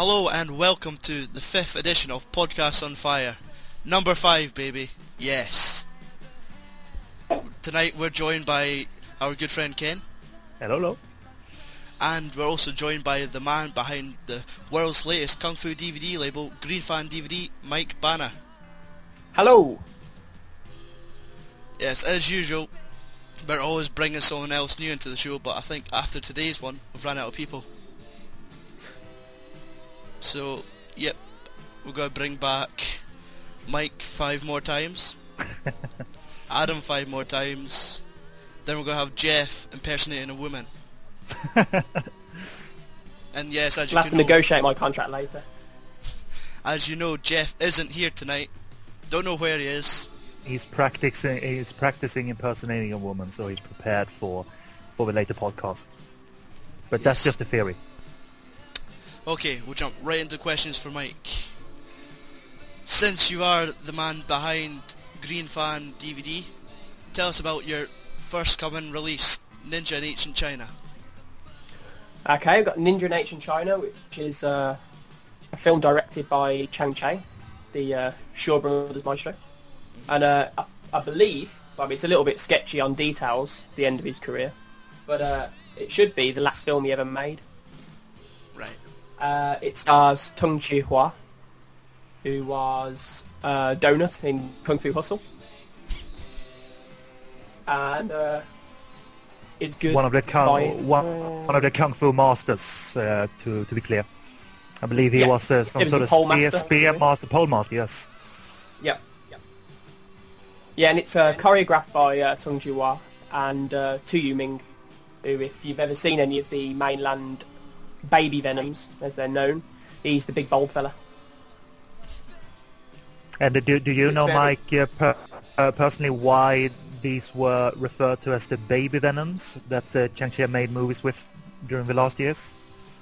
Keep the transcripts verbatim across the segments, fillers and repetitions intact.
Hello and welcome to the fifth edition of Podcasts on Fire. Number five, baby. Yes. Tonight we're joined by our good friend Ken. Hello, hello. And we're also joined by the man behind the world's latest Kung Fu D V D label, Green Fan D V D, Mike Banner. Hello. Yes, as usual, we're always bringing someone else new into the show, but I think after today's one, we've run out of people. So, yep, we're going to bring back Mike five more times, Adam five more times, then we're going to have Jeff impersonating a woman. And yes, as you I'll can have to know, negotiate my contract later. as you know, Jeff isn't here tonight. Don't know where he is. He's practicing. He's practicing impersonating a woman, so he's prepared for for the later podcast. But that's Yes. just a theory. Okay, we'll jump right into questions for Mike. Since you are the man behind Green Fan D V D, tell us about your first coming release, Ninja in Ancient China. Okay, I've got Ninja in Ancient China, which is uh, a film directed by Chang Cheng, the uh, Shaw Brothers maestro. And uh, I, I believe, well, I mean, it's a little bit sketchy on details, the end of his career, but uh, it should be the last film he ever made. Right. Uh, it stars Tung Chi Hua, who was uh, Donut in Kung Fu Hustle. And uh, it's good. One of the by kung, its- one, one of the kung fu masters, uh, to to be clear. I believe he Yeah, was uh, some he was sort a of pole spear, master, spear actually. master, pole master. Yes. Yep. Yep. Yeah, and it's uh, choreographed by uh, Tung Chi Hua and uh, Tu Yu Ming, who, if you've ever seen any of the mainland baby Venoms, as they're known, he's the big bold fella. And do do you It's know, very- Mike, uh, per, uh, personally, why these were referred to as the baby venoms that uh, Chang Cheng made movies with during the last years?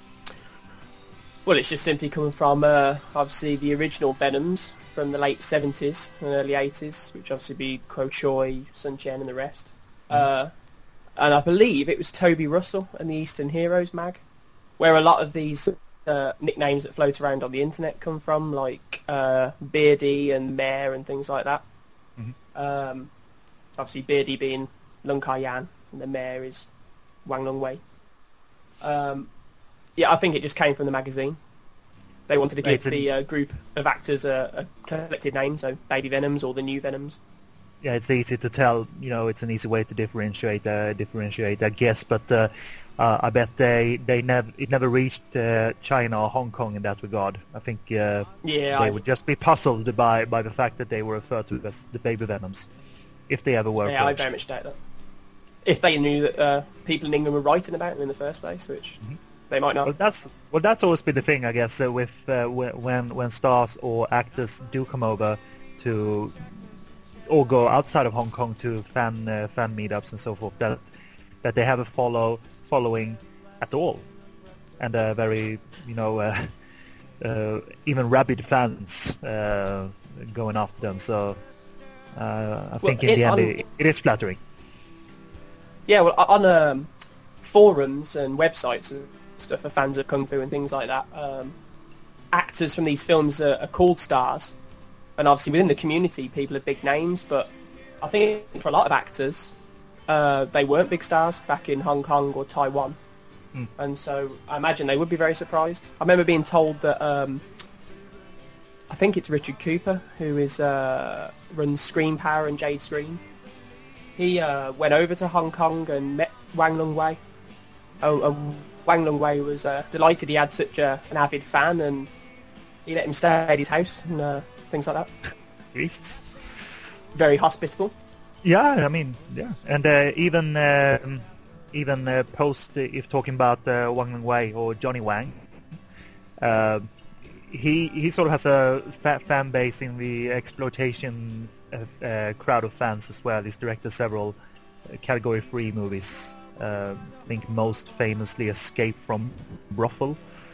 Well, it's just simply coming from, uh, obviously, the original Venoms from the late seventies and early eighties, which obviously be Kwo Choi, Sun Chen and the rest. Uh, and I believe it was Toby Russell and the Eastern Heroes mag, where a lot of these uh, nicknames that float around on the internet come from, like uh, Beardy and Mare and things like that. Mhm. Um, obviously, Beardy being Lung Kai Yan, and the Mare is Wang Lung Wei. Um, yeah, I think it just came from the magazine. They wanted to give It's an- the uh, group of actors a, a collected name, so Baby Venoms or the New Venoms. Yeah, it's easy to tell. You know, it's an easy way to differentiate. Uh, differentiate, I guess. But uh, uh, I bet they they never it never reached uh, China or Hong Kong in that regard. I think uh, Yeah, they I, would just be puzzled by by the fact that they were referred to as the baby venoms, if they ever were. yeah, I approached. very much doubt that. If they knew that uh, people in England were writing about them in the first place, which Mhm. they might not. Well, that's well, that's always been the thing, I guess, uh, with uh, wh- when when stars or actors do come over to or go outside of Hong Kong to fan uh, fan meetups and so forth, that that they have a follow following at all, and uh, very you know uh, uh, even rabid fans uh, going after them. So uh, I Well, think in it- the end on- it, it is flattering. Yeah, well, on um, forums and websites and stuff for fans of Kung Fu and things like that, um, actors from these films are, are called stars. And obviously within the community, people are big names, but I think for a lot of actors, uh, they weren't big stars back in Hong Kong or Taiwan. Mm. And so I imagine they would be very surprised. I remember being told that, um, I think it's Richard Cooper, who is uh, runs Screen Power and Jade Screen. He uh, went over to Hong Kong and met Wang Lung Wei. Oh, uh, Wang Lung Wei was uh, delighted he had such a, an avid fan, and he let him stay at his house and uh, things like that. Jesus. Very hospitable. Yeah, I mean, yeah, and uh, even um, even uh, post uh, if talking about uh, Wang Lung Wei or Johnny Wang, uh, he he sort of has a fa- fan base in the exploitation uh, uh, crowd of fans as well. He's directed several uh, category three movies. Uh, I think most famously Escape from Brothel.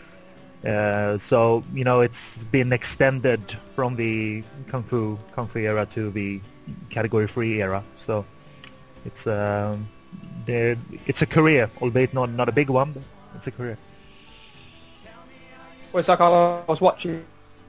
Uh, so you know it's been extended from the kung fu kung fu era to the category three era. So it's um, it's a career, albeit not not a big one, but it's a career. Well, it's like I was watching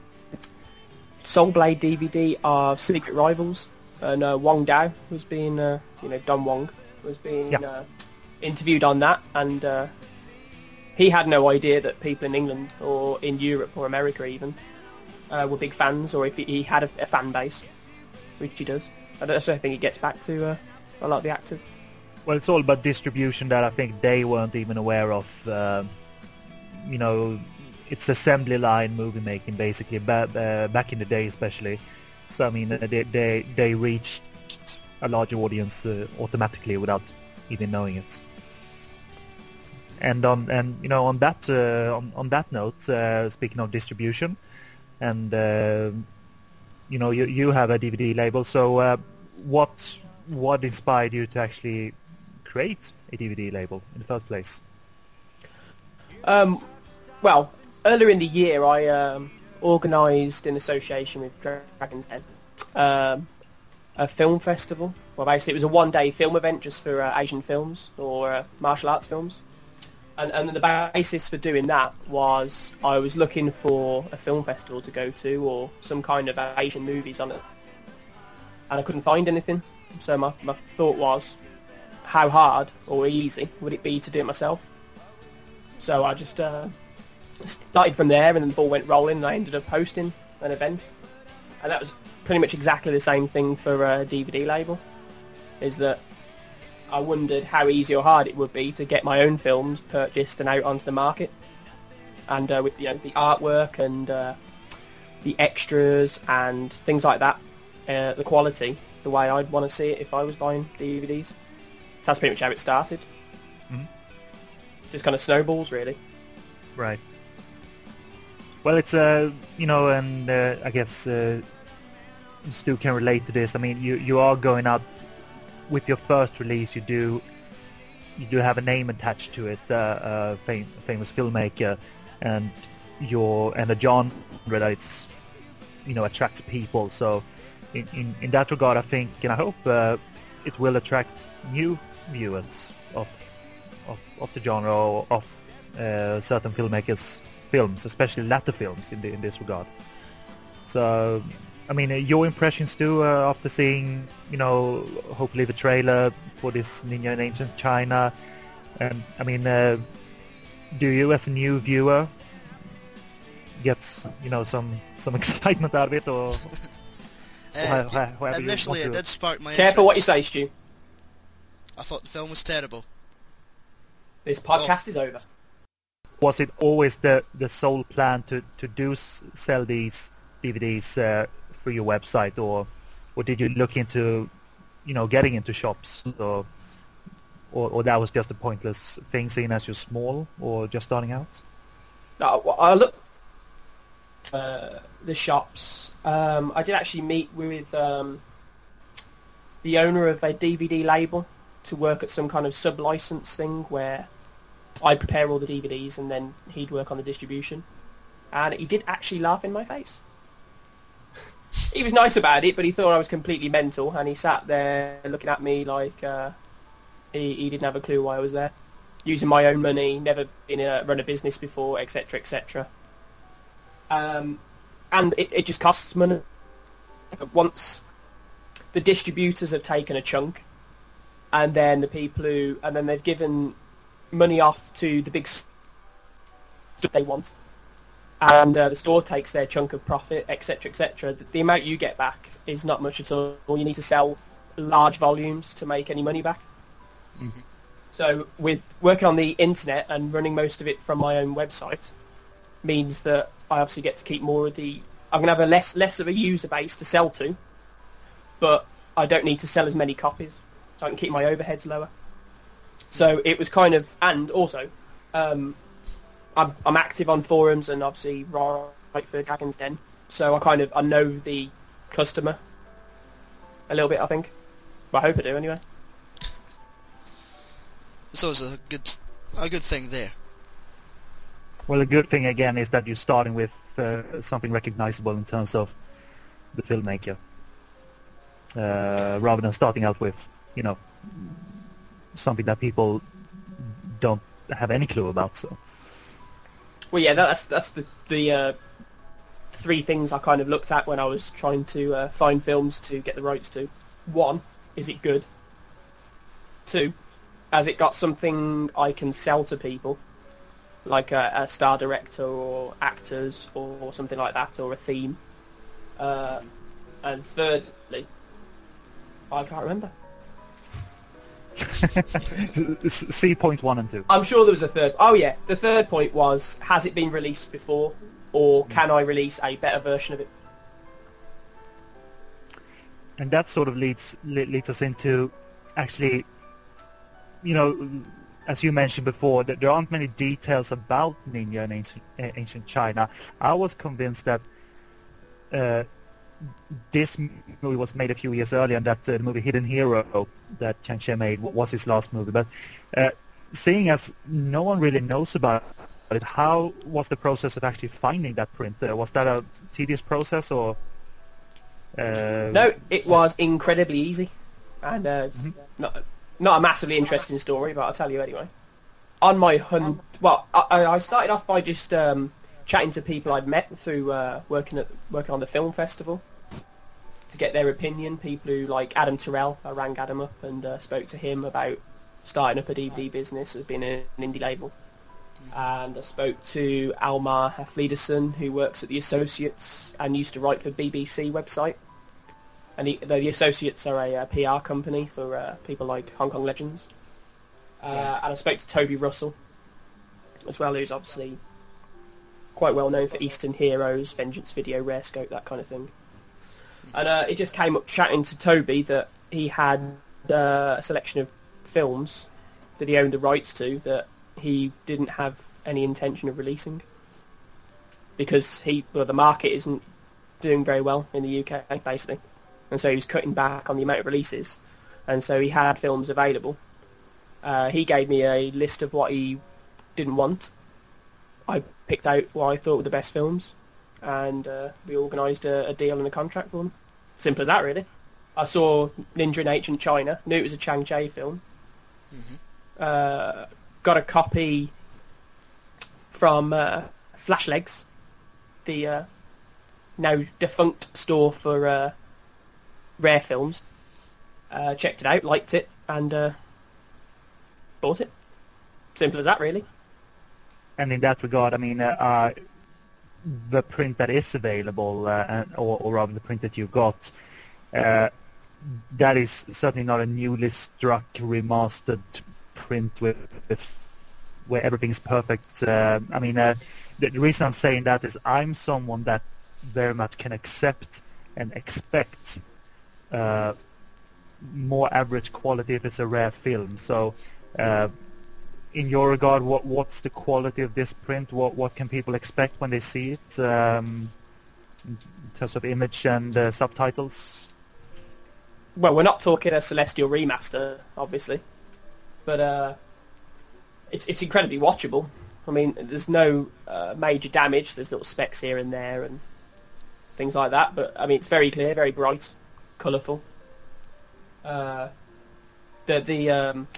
Soul Blade D V D of Secret Rivals, and uh, Wong Dao was being, uh, you know, Don Wong was being Yeah. uh, interviewed on that, and uh, he had no idea that people in England or in Europe or America even uh, were big fans, or if he, he had a, a fan base, which he does. I don't, I don't think he gets back to uh, a lot of the actors. Well, it's all about distribution that I think they weren't even aware of. Um, you know, it's assembly line movie making basically, ba- uh, back in the day especially. So I mean, uh, they they, they reached a larger audience uh, automatically without even knowing it. And on and you know on that uh, on, on that note, uh, speaking of distribution, and uh, you know you you have a D V D label. So uh, what what inspired you to actually create a D V D label in the first place? Um, well, earlier in the year, I um, organised in association with Dragon's Den um, a film festival. Well, basically, it was a one-day film event just for uh, Asian films or uh, martial arts films. And, and the basis for doing that was I was looking for a film festival to go to or some kind of Asian movies on it. And I couldn't find anything. So my, my thought was, how hard or easy would it be to do it myself? So I just uh, started from there, and then the ball went rolling, and I ended up hosting an event. And that was pretty much exactly the same thing for a D V D label, is that I wondered how easy or hard it would be to get my own films purchased and out onto the market. And uh, with you know, the artwork and uh, the extras and things like that, uh, the quality, the way I'd want to see it if I was buying D V Ds. That's pretty much how it started. Mm-hmm. Just kind of snowballs, really. Right. Well, it's uh, you know, and uh, I guess uh, Stu can relate to this. I mean, you you are going out with your first release. You do you do have a name attached to it, uh, uh, fam- famous filmmaker, and your and a genre that it's you know attracts people. So in in, in that regard, I think and I hope uh, it will attract new viewers of of, of the genre or of uh, certain filmmakers' films, especially latter films in the, in this regard. So, I mean, uh, your impressions too uh, after seeing, you know, hopefully the trailer for this Ninja in Ancient China, and I mean, uh, do you as a new viewer get, you know, some some excitement out of it, or? Uh, How- how- however you initially, want it to- did spark my Careful what you interest. say, Stu. I thought the film was terrible. This podcast is over. Was it always the, the sole plan to, to do s- sell these D V Ds uh, through your website, or or did you look into, you know, getting into shops, or or, or that was just a pointless thing, seeing as you're small or just starting out? No, I look uh, the shops. Um, I did actually meet with um, the owner of a D V D label to work at some kind of sub-license thing where I prepare all the D V Ds and then he'd work on the distribution. And he did actually laugh in my face. He was nice about it, but he thought I was completely mental, and he sat there looking at me like uh, he, he didn't have a clue why I was there. Using my own money, never been a, run a business before, et cetera, et cetera. Um, and it, it just costs money. Once the distributors have taken a chunk, and then the people who, and then they've given money off to the big stuff they want, and uh, the store takes their chunk of profit, et cetera, et cetera. The, the amount you get back is not much at all. You need to sell large volumes to make any money back. Mm-hmm. So with working on the internet and running most of it from my own website means that I obviously get to keep more of the... I'm going to have a less less of a user base to sell to, but I don't need to sell as many copies, so I can keep my overheads lower. So it was kind of... And also, um, I'm, I'm active on forums and obviously write for Dragon's Den, so I kind of I know the customer a little bit, I think. Well, I hope I do, anyway. It's always a good, a good thing there. Well, the good thing again is that you're starting with uh, something recognizable in terms of the filmmaker, uh, rather than starting out with, you know, something that people don't have any clue about. So, Well, yeah, that's that's the the uh, three things I kind of looked at when I was trying to uh, find films to get the rights to. One, is it good? Two, has it got something I can sell to people, like a, a star director or actors or something like that, or a theme? Uh, and thirdly, I can't remember. C point one and two. I'm sure there was a third. Oh yeah, the third point was, has it been released before, or can I release a better version of it? And that sort of leads le- leads us into, actually, you know, as you mentioned before, that there aren't many details about Ninja in ancient, uh, ancient China. I was convinced that uh, this movie was made a few years earlier, and that uh, the movie Hidden Hero that Chang Cheh made was his last movie. But uh, seeing as no one really knows about it, how was the process of actually finding that print? Uh, was that a tedious process, or...? Uh, no, it was incredibly easy, and uh, mm-hmm. not not a massively interesting story, but I'll tell you anyway. On my hunt, well, I, I started off by just um, chatting to people I'd met through uh, working at working on the film festival to get their opinion. People who, like Adam Terrell, I rang Adam up and uh, spoke to him about starting up a D V D business as being an indie label. And I spoke to Almar Hafliderson, who works at the Associates and used to write for B B C website. And he, the, the Associates are a, a P R company for uh, people like Hong Kong Legends. Uh, yeah. And I spoke to Toby Russell as well, who's obviously quite well known for Eastern Heroes, Vengeance Video, Rare Scope, that kind of thing. And uh, it just came up chatting to Toby that he had uh, a selection of films that he owned the rights to that he didn't have any intention of releasing because he well, the market isn't doing very well in the U K, basically. And so he was cutting back on the amount of releases. And so he had films available. Uh, he gave me a list of what he didn't want. I picked out what I thought were the best films. And uh, we organised a, a deal and a contract for them. Simple as that, really. I saw Ninja in Ancient China. Knew it was a Chang Cheh film. Mm-hmm. Uh, got a copy from uh, Flashlegs, the uh, now defunct store for uh, rare films. Uh, checked it out, liked it, and uh, bought it. Simple as that, really. And in that regard, I mean, uh, uh, the print that is available, uh, and, or, or rather the print that you got, uh, that is certainly not a newly struck, remastered print with, with where everything's perfect. Uh, I mean, uh, the, the reason I'm saying that is I'm someone that very much can accept and expect uh, more average quality if it's a rare film. So, uh, in your regard, what what's the quality of this print? What what can people expect when they see it um, in terms of image and uh, subtitles? Well, we're not talking a Celestial remaster, obviously, but uh, it's it's incredibly watchable. I mean, there's no uh, major damage. There's little specks here and there and things like that. But I mean, it's very clear, very bright, colourful. Uh, the the um,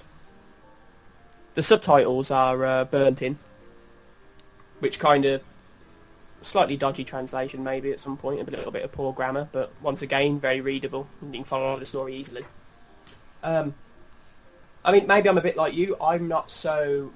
the subtitles are uh, burnt in, which kind of slightly dodgy translation maybe at some point, a little bit of poor grammar, but once again very readable. And you can follow the story easily. Um, I mean, maybe I'm a bit like you. I'm not so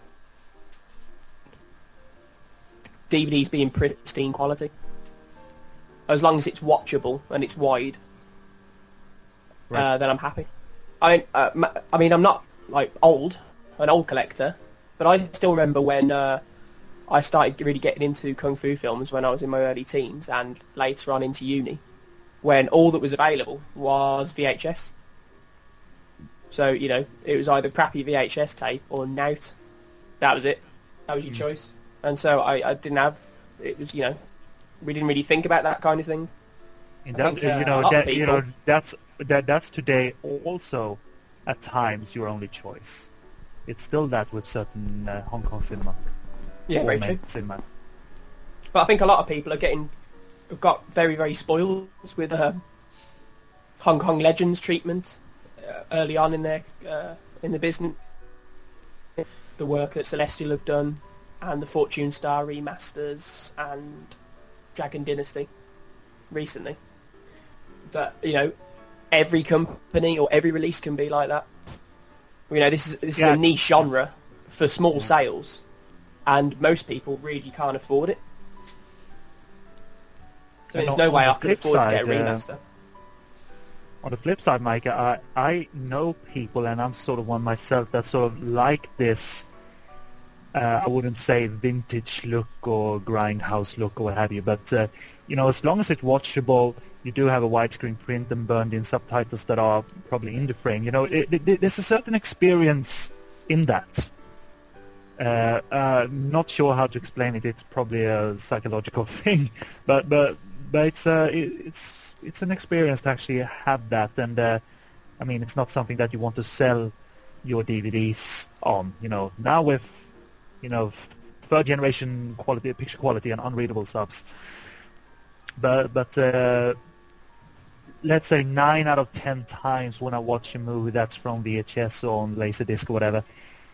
D V Ds being pristine quality. As long as it's watchable and it's wide, right. uh, then I'm happy. I uh, I mean, I'm not like old, an old collector, but I still remember when uh, I started really getting into kung fu films when I was in my early teens and later on into uni, when all that was available was V H S. So, you know, it was either crappy V H S tape or Nout. That was it. That was your mm. choice. And so I, I didn't have, it was, you know, we didn't really think about that kind of thing. And that, think, uh, you know, that, you know, that's that that's today also at times your only choice. It's still that with certain uh, Hong Kong cinema. Yeah, very true. Cinema. But I think a lot of people are getting, have got very, very spoiled with uh, Hong Kong Legends treatment uh, early on in their uh, in the business. The work that Celestial have done, and the Fortune Star remasters and Dragon Dynasty recently. But, you know, every company or every release can be like that. You know, this is this Yeah. is a niche genre for small Yeah. sales, and most people really can't afford it. So And there's on- no on way the I could flip afford to get a side, uh, remaster. On the flip side, Mike, I, I know people, and I'm sort of one myself, that sort of like this, uh, I wouldn't say vintage look or grindhouse look or what have you, but, uh, you know, as long as it's watchable, you do have a widescreen print and burned-in subtitles that are probably in the frame. You know, it, it, there's a certain experience in that. Uh, uh, not sure how to explain it. It's probably a psychological thing, but but but it's uh, it, it's it's an experience to actually have that. And uh, I mean, it's not something that you want to sell your D V Ds on. You know, now with you know third generation quality, picture quality, and unreadable subs. But but uh, let's say nine out of ten times when I watch a movie that's from V H S or on Laserdisc or whatever,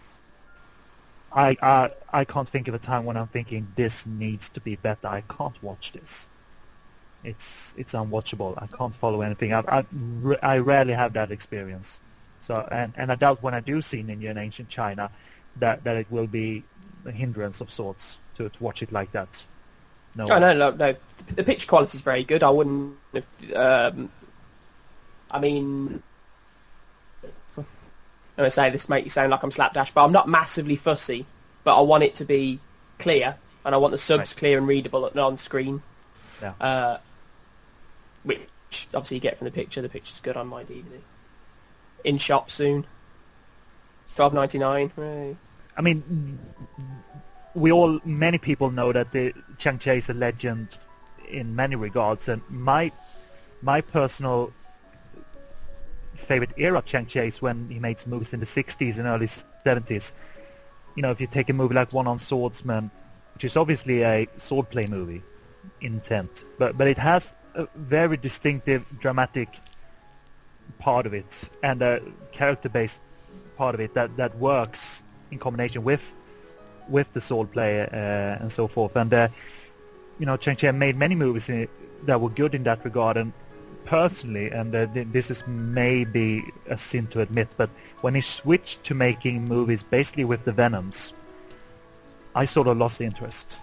I, I I can't think of a time when I'm thinking this needs to be better. I can't watch this. It's it's unwatchable. I can't follow anything. I I, r- I rarely have that experience. So and, and I doubt when I do see Ninja in Ancient China that, that it will be a hindrance of sorts to, to watch it like that. No. Oh, no, no, no. The picture quality is very good. I wouldn't. Um, I mean, I'm gonna say this make you sound like I'm slapdash, but I'm not massively fussy. But I want it to be clear, and I want the subs Right. clear and readable and on screen. Yeah. Uh, which obviously you get from the picture. The picture's good on my D V D. In shop soon. twelve ninety-nine. Right. I mean, we all, many people know that the Chang Cheh is a legend in many regards, and my my personal favorite era of Chang Cheh is when he made movies in the sixties and early seventies. You know, if you take a movie like One on Swordsman, which is obviously a swordplay movie in intent, but but it has a very distinctive dramatic part of it and a character-based part of it that, that works in combination with with the swordplay uh, and so forth. And uh, you know, Chang Cheh made many movies in, that were good in that regard. And personally, and uh, th- this is maybe a sin to admit, but when he switched to making movies basically with the Venoms, I sort of lost interest.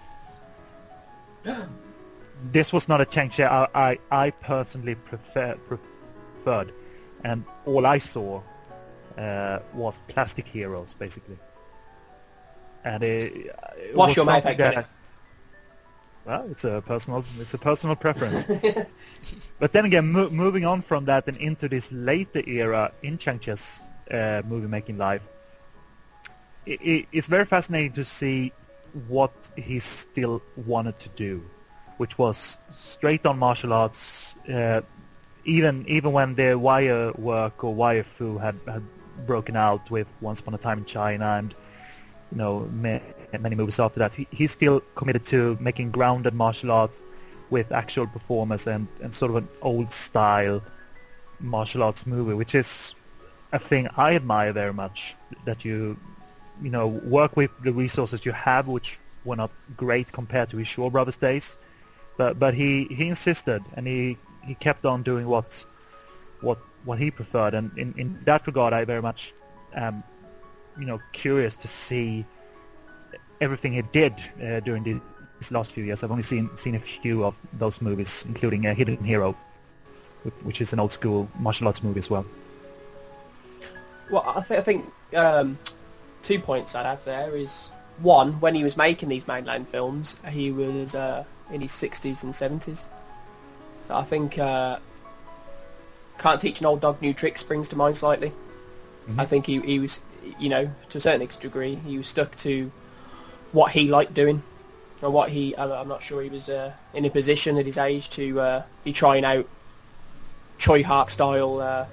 This was not a Chang Cheh I, I, I personally prefer, preferred, and all I saw uh, was plastic heroes, basically. And it, it Wash was your mouth, something Kenny. that, well, it's a personal, it's a personal preference. But then again, mo- moving on from that and into this later era in Chang Cheh's uh, movie-making life, it, it, it's very fascinating to see what he still wanted to do, which was straight-on martial arts. Uh, even even when the wire work or wire fu had, had broken out with Once Upon a Time in China and you know ma- many movies after that, he, he's still committed to making grounded martial arts with actual performers and, and sort of an old style martial arts movie, which is a thing I admire very much, that you you know work with the resources you have, which were not great compared to his Shaw Brothers days, but but he, he insisted and he, he kept on doing what what what he preferred, and in, in that regard I very much am you know curious to see everything he did uh, during these, these last few years. I've only seen seen a few of those movies, including uh, Hidden Hero, which is an old school martial arts movie as well. Well, I, th- I think um, two points I'd add there is, one, when he was making these mainland films, he was uh, in his sixties and seventies. So I think uh, Can't Teach an Old Dog New Tricks springs to mind slightly. Mm-hmm. I think he, he was, you know, to a certain degree, he was stuck to what he liked doing. Or what he, I'm not sure he was uh, in a position at his age to uh, be trying out Choi Hark style uh,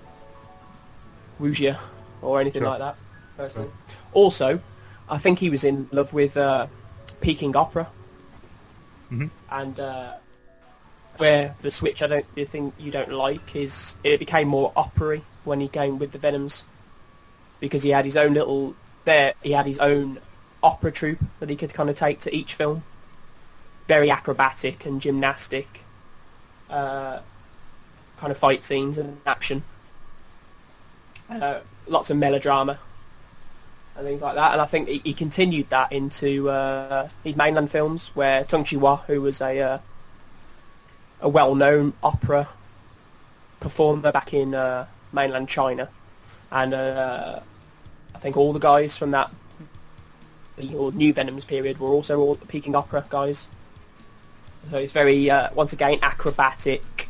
wuxia or anything Sure. like that, personally. Sure. Also, I think he was in love with uh, Peking opera. Mm-hmm. And uh, where the switch, I don't, the thing you don't like is it became more opera-y when he came with the Venoms, because he had his own little, there he had his own opera troupe that he could kind of take to each film. Very acrobatic and gymnastic, uh, kind of fight scenes and action. Uh, lots of melodrama and things like that. And I think he, he continued that into uh, his mainland films, where Tung Chee-hwa, who was a uh, a well-known opera performer back in uh, mainland China, and uh, I think all the guys from that or New Venoms period were also all Peking opera guys. So it's very, uh, once again, acrobatic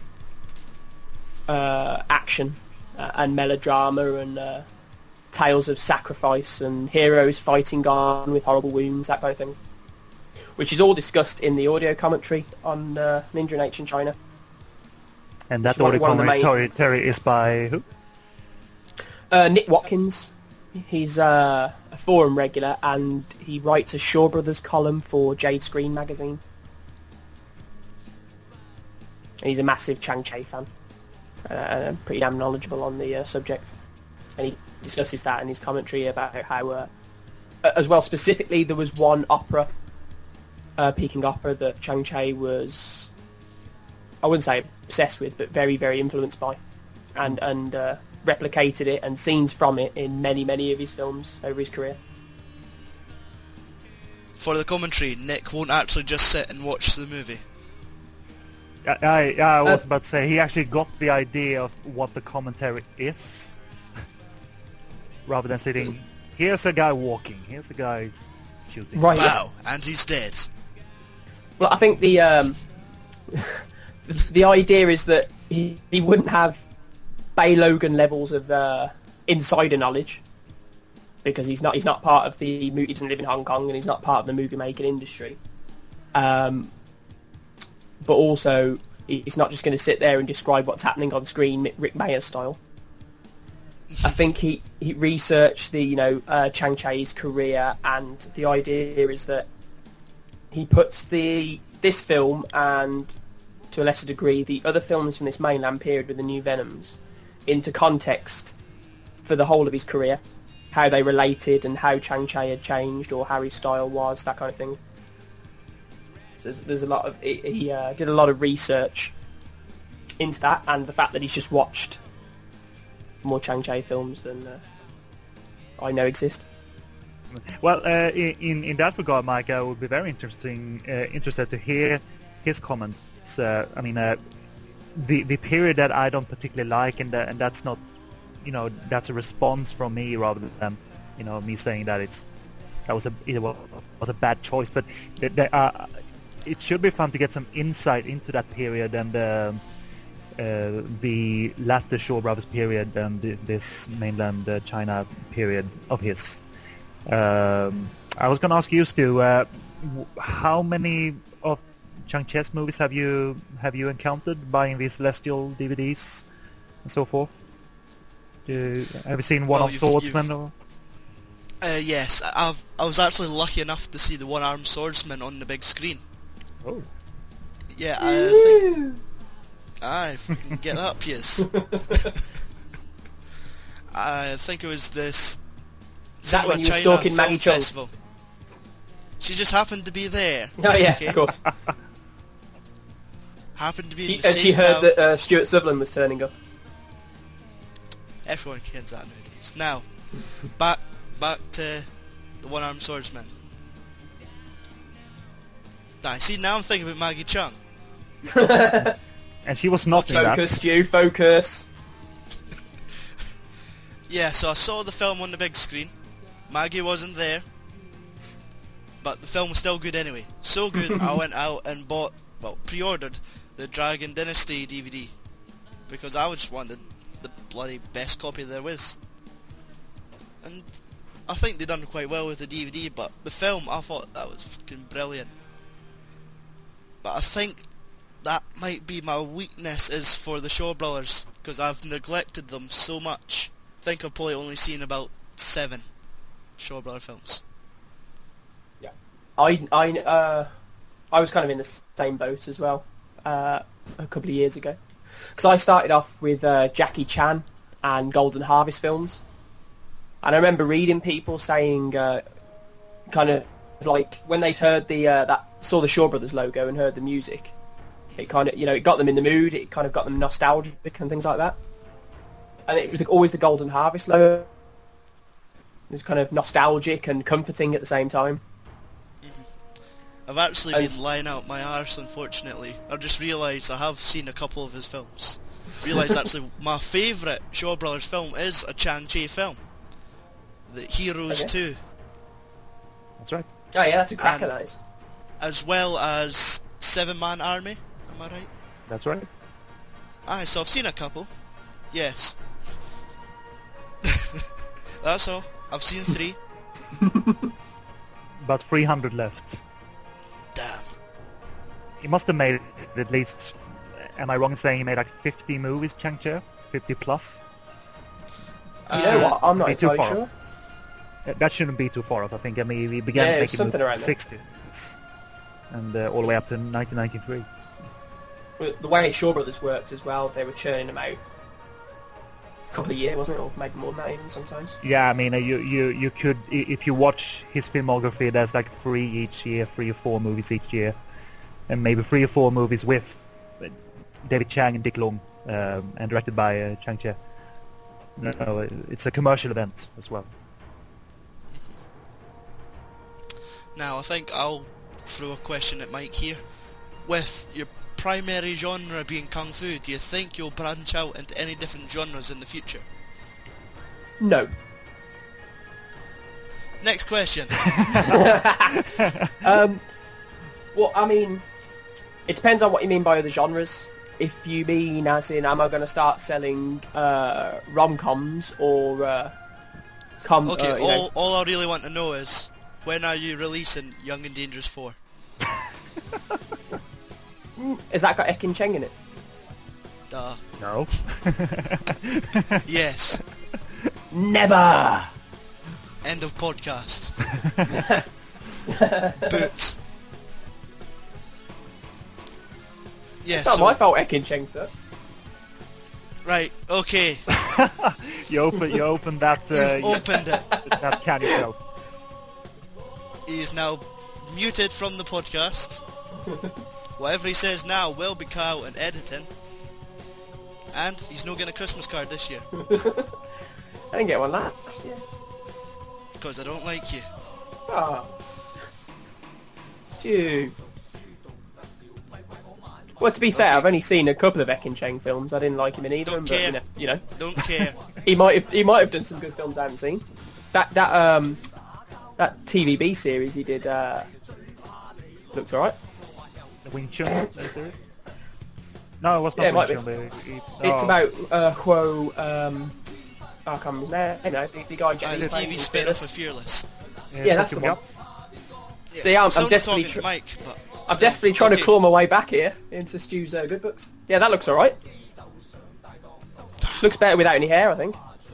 uh, action uh, and melodrama and uh, tales of sacrifice and heroes fighting on with horrible wounds, that kind of thing. Which is all discussed in the audio commentary on uh, Ninja in Ancient China. And that It's one- audio one of the main- commentary is by who? Uh, Nick Watkins. He's uh, a forum regular, and he writes a Shaw Brothers column for Jade Screen magazine. He's a massive Chang Cheh fan, uh, and pretty damn knowledgeable on the uh, subject. And he discusses that in his commentary about how, uh, as well specifically, there was one opera, uh, Peking opera, that Chang Cheh was, I wouldn't say obsessed with, but very, very influenced by, and and uh, replicated it and scenes from it in many, many of his films over his career. For the commentary, Nick won't actually just sit and watch the movie. I, I, I was Uh, about to say, he actually got the idea of what the commentary is, rather than sitting, here's a guy walking, here's a guy shooting. Right. Wow, and he's dead. Well, I think the um, the idea is that he, he wouldn't have Bay Logan levels of uh, insider knowledge, because he's not he's not part of the movie, he doesn't live in Hong Kong, and he's not part of the movie making industry. Um, but also, he's not just going to sit there and describe what's happening on screen, Rick Mayer style. I think he, he researched the you know uh, Chang Cheh's career, and the idea is that he puts the this film and to a lesser degree the other films from this mainland period with the New Venoms into context for the whole of his career, how they related and how Chang Cheh had changed or how his style was, that kind of thing. So there's, there's a lot of he, he uh, did a lot of research into that, and the fact that he's just watched more Chang Cheh films than uh, I know exist. Well, uh, in in that regard, Mike, I would be very interesting uh, interested to hear his comments. Uh, I mean, uh, the the period that I don't particularly like, and that, and that's not, you know, that's a response from me rather than, you know, me saying that it's that was a it was, was a bad choice. But the, the, uh, it should be fun to get some insight into that period and uh, uh, the latter Shaw Brothers period and the, this mainland uh, China period of his. Um, I was going to ask you, Stu, uh, w- how many of Chang Cheh's movies have you have you encountered buying these Celestial D V Ds and so forth? Uh, have you seen One Well, of you've- Swordsman? you've- Or? Uh, yes, I've, I was actually lucky enough to see the One-Armed Swordsman on the big screen. Oh, Yeah, I think... Aye, fucking get up, yes. I think it was this... Is that Cinema when you were China stalking Film Maggie Chung? Festival. She just happened to be there. Oh yeah, okay? of course. Happened to be She, in the and same she heard town. that uh, Stuart Sutherland was turning up. Everyone kens that nowadays. Now, back back to the One-Armed Swordsman. I see, now I'm thinking about Maggie Chung. and she was not in that. Focus, Stu, focus. Yeah, so I saw the film on the big screen. Maggie wasn't there, but the film was still good anyway. So good, I went out and bought, well, pre-ordered the Dragon Dynasty D V D, because I just wanted the bloody best copy there was. And I think they done quite well with the D V D, but the film, I thought that was fucking brilliant. But I think that might be my weakness is for the Shaw Brothers, because I've neglected them so much. I think I've probably only seen about seven Shaw Brother films. Yeah, I I uh I was kind of in the same boat as well uh, a couple of years ago, because I started off with uh, Jackie Chan and Golden Harvest films, and I remember reading people saying uh, kind of like when they heard the uh, that saw the Shaw Brothers logo and heard the music, it kind of you know it got them in the mood. It kind of got them nostalgic and things like that. And it was always the Golden Harvest logo. It was kind of nostalgic and comforting at the same time. I've actually And- been lying out my arse, unfortunately. I've just realised I have seen a couple of his films. Realised actually my favourite Shaw Brothers film is a Chang-Chi film. The Heroes Okay. two. That's right. Oh yeah, that's a cracker, And- that is. As well as Seven Man Army, am I right? That's right. Aye, so I've seen a couple. Yes. That's all. I've seen three. About three hundred left. Damn. He must have made at least. Am I wrong in saying he made like fifty movies, Chang-Chi? fifty plus? You know Uh, what? I'm not be too entirely far sure. Uh, That shouldn't be too far off. I think. I mean, he began Yeah, making something movies in around the there. sixties, and uh, all the way up to nineteen ninety-three. Well, the way Shaw Brothers worked as well, they were churning them out a couple of years, wasn't it? Or maybe more than that even sometimes. Yeah, I mean, uh, you you you could i- if you watch his filmography, there's like three each year, three or four movies each year, and maybe three or four movies with uh, David Chang and Dick Long, um, and directed by uh, Chang Che. No, no, it's a commercial event as well. Now, I think I'll throw a question at Mike here. With your primary genre being Kung Fu, do you think you'll branch out into any different genres in the future? No. Next question. Um, well, I mean, it depends on what you mean by other genres. If you mean as in, am I going to start selling uh, rom-coms or uh, com? Okay, uh, you all, know, all I really want to know is, when are you releasing Young and Dangerous four? has that got Ekin Cheng in it? Duh. No. Yes. Never. End of podcast. Boot. Yeah, It's not so, my fault. Ekin Cheng sucks. right, okay. you open you open that uh, You've opened it. that can yourself. He is now muted from the podcast. Whatever he says now will be cut out in editing. And he's not getting a Christmas card this year. I didn't get one last year. Because I don't like you. Ah. Stu. Well, to be fair, I've only seen a couple of Ekin Cheng films. I didn't like him in either of Don't them, but you care. know, you know, Don't care. he might have he might have done some good films I haven't seen. That that um that T V B series he did uh, looks alright. The Wing Chun uh, series. No, it was not Yeah, it Wing might be. Chun. But he, It's oh, about uh, Huo. Um, I can't remember his name. You know, the, the guy And Jenny the plays T V in spin-off of Fearless. Fearless. Yeah, that's the Tokyo one. Yeah. See, I'm- I'm still not desperately talking tr- to Mike, but I'm still. desperately trying Okay. to claw my way back here into Stu's uh, good books. Yeah, that looks alright. Looks better without any hair, I think.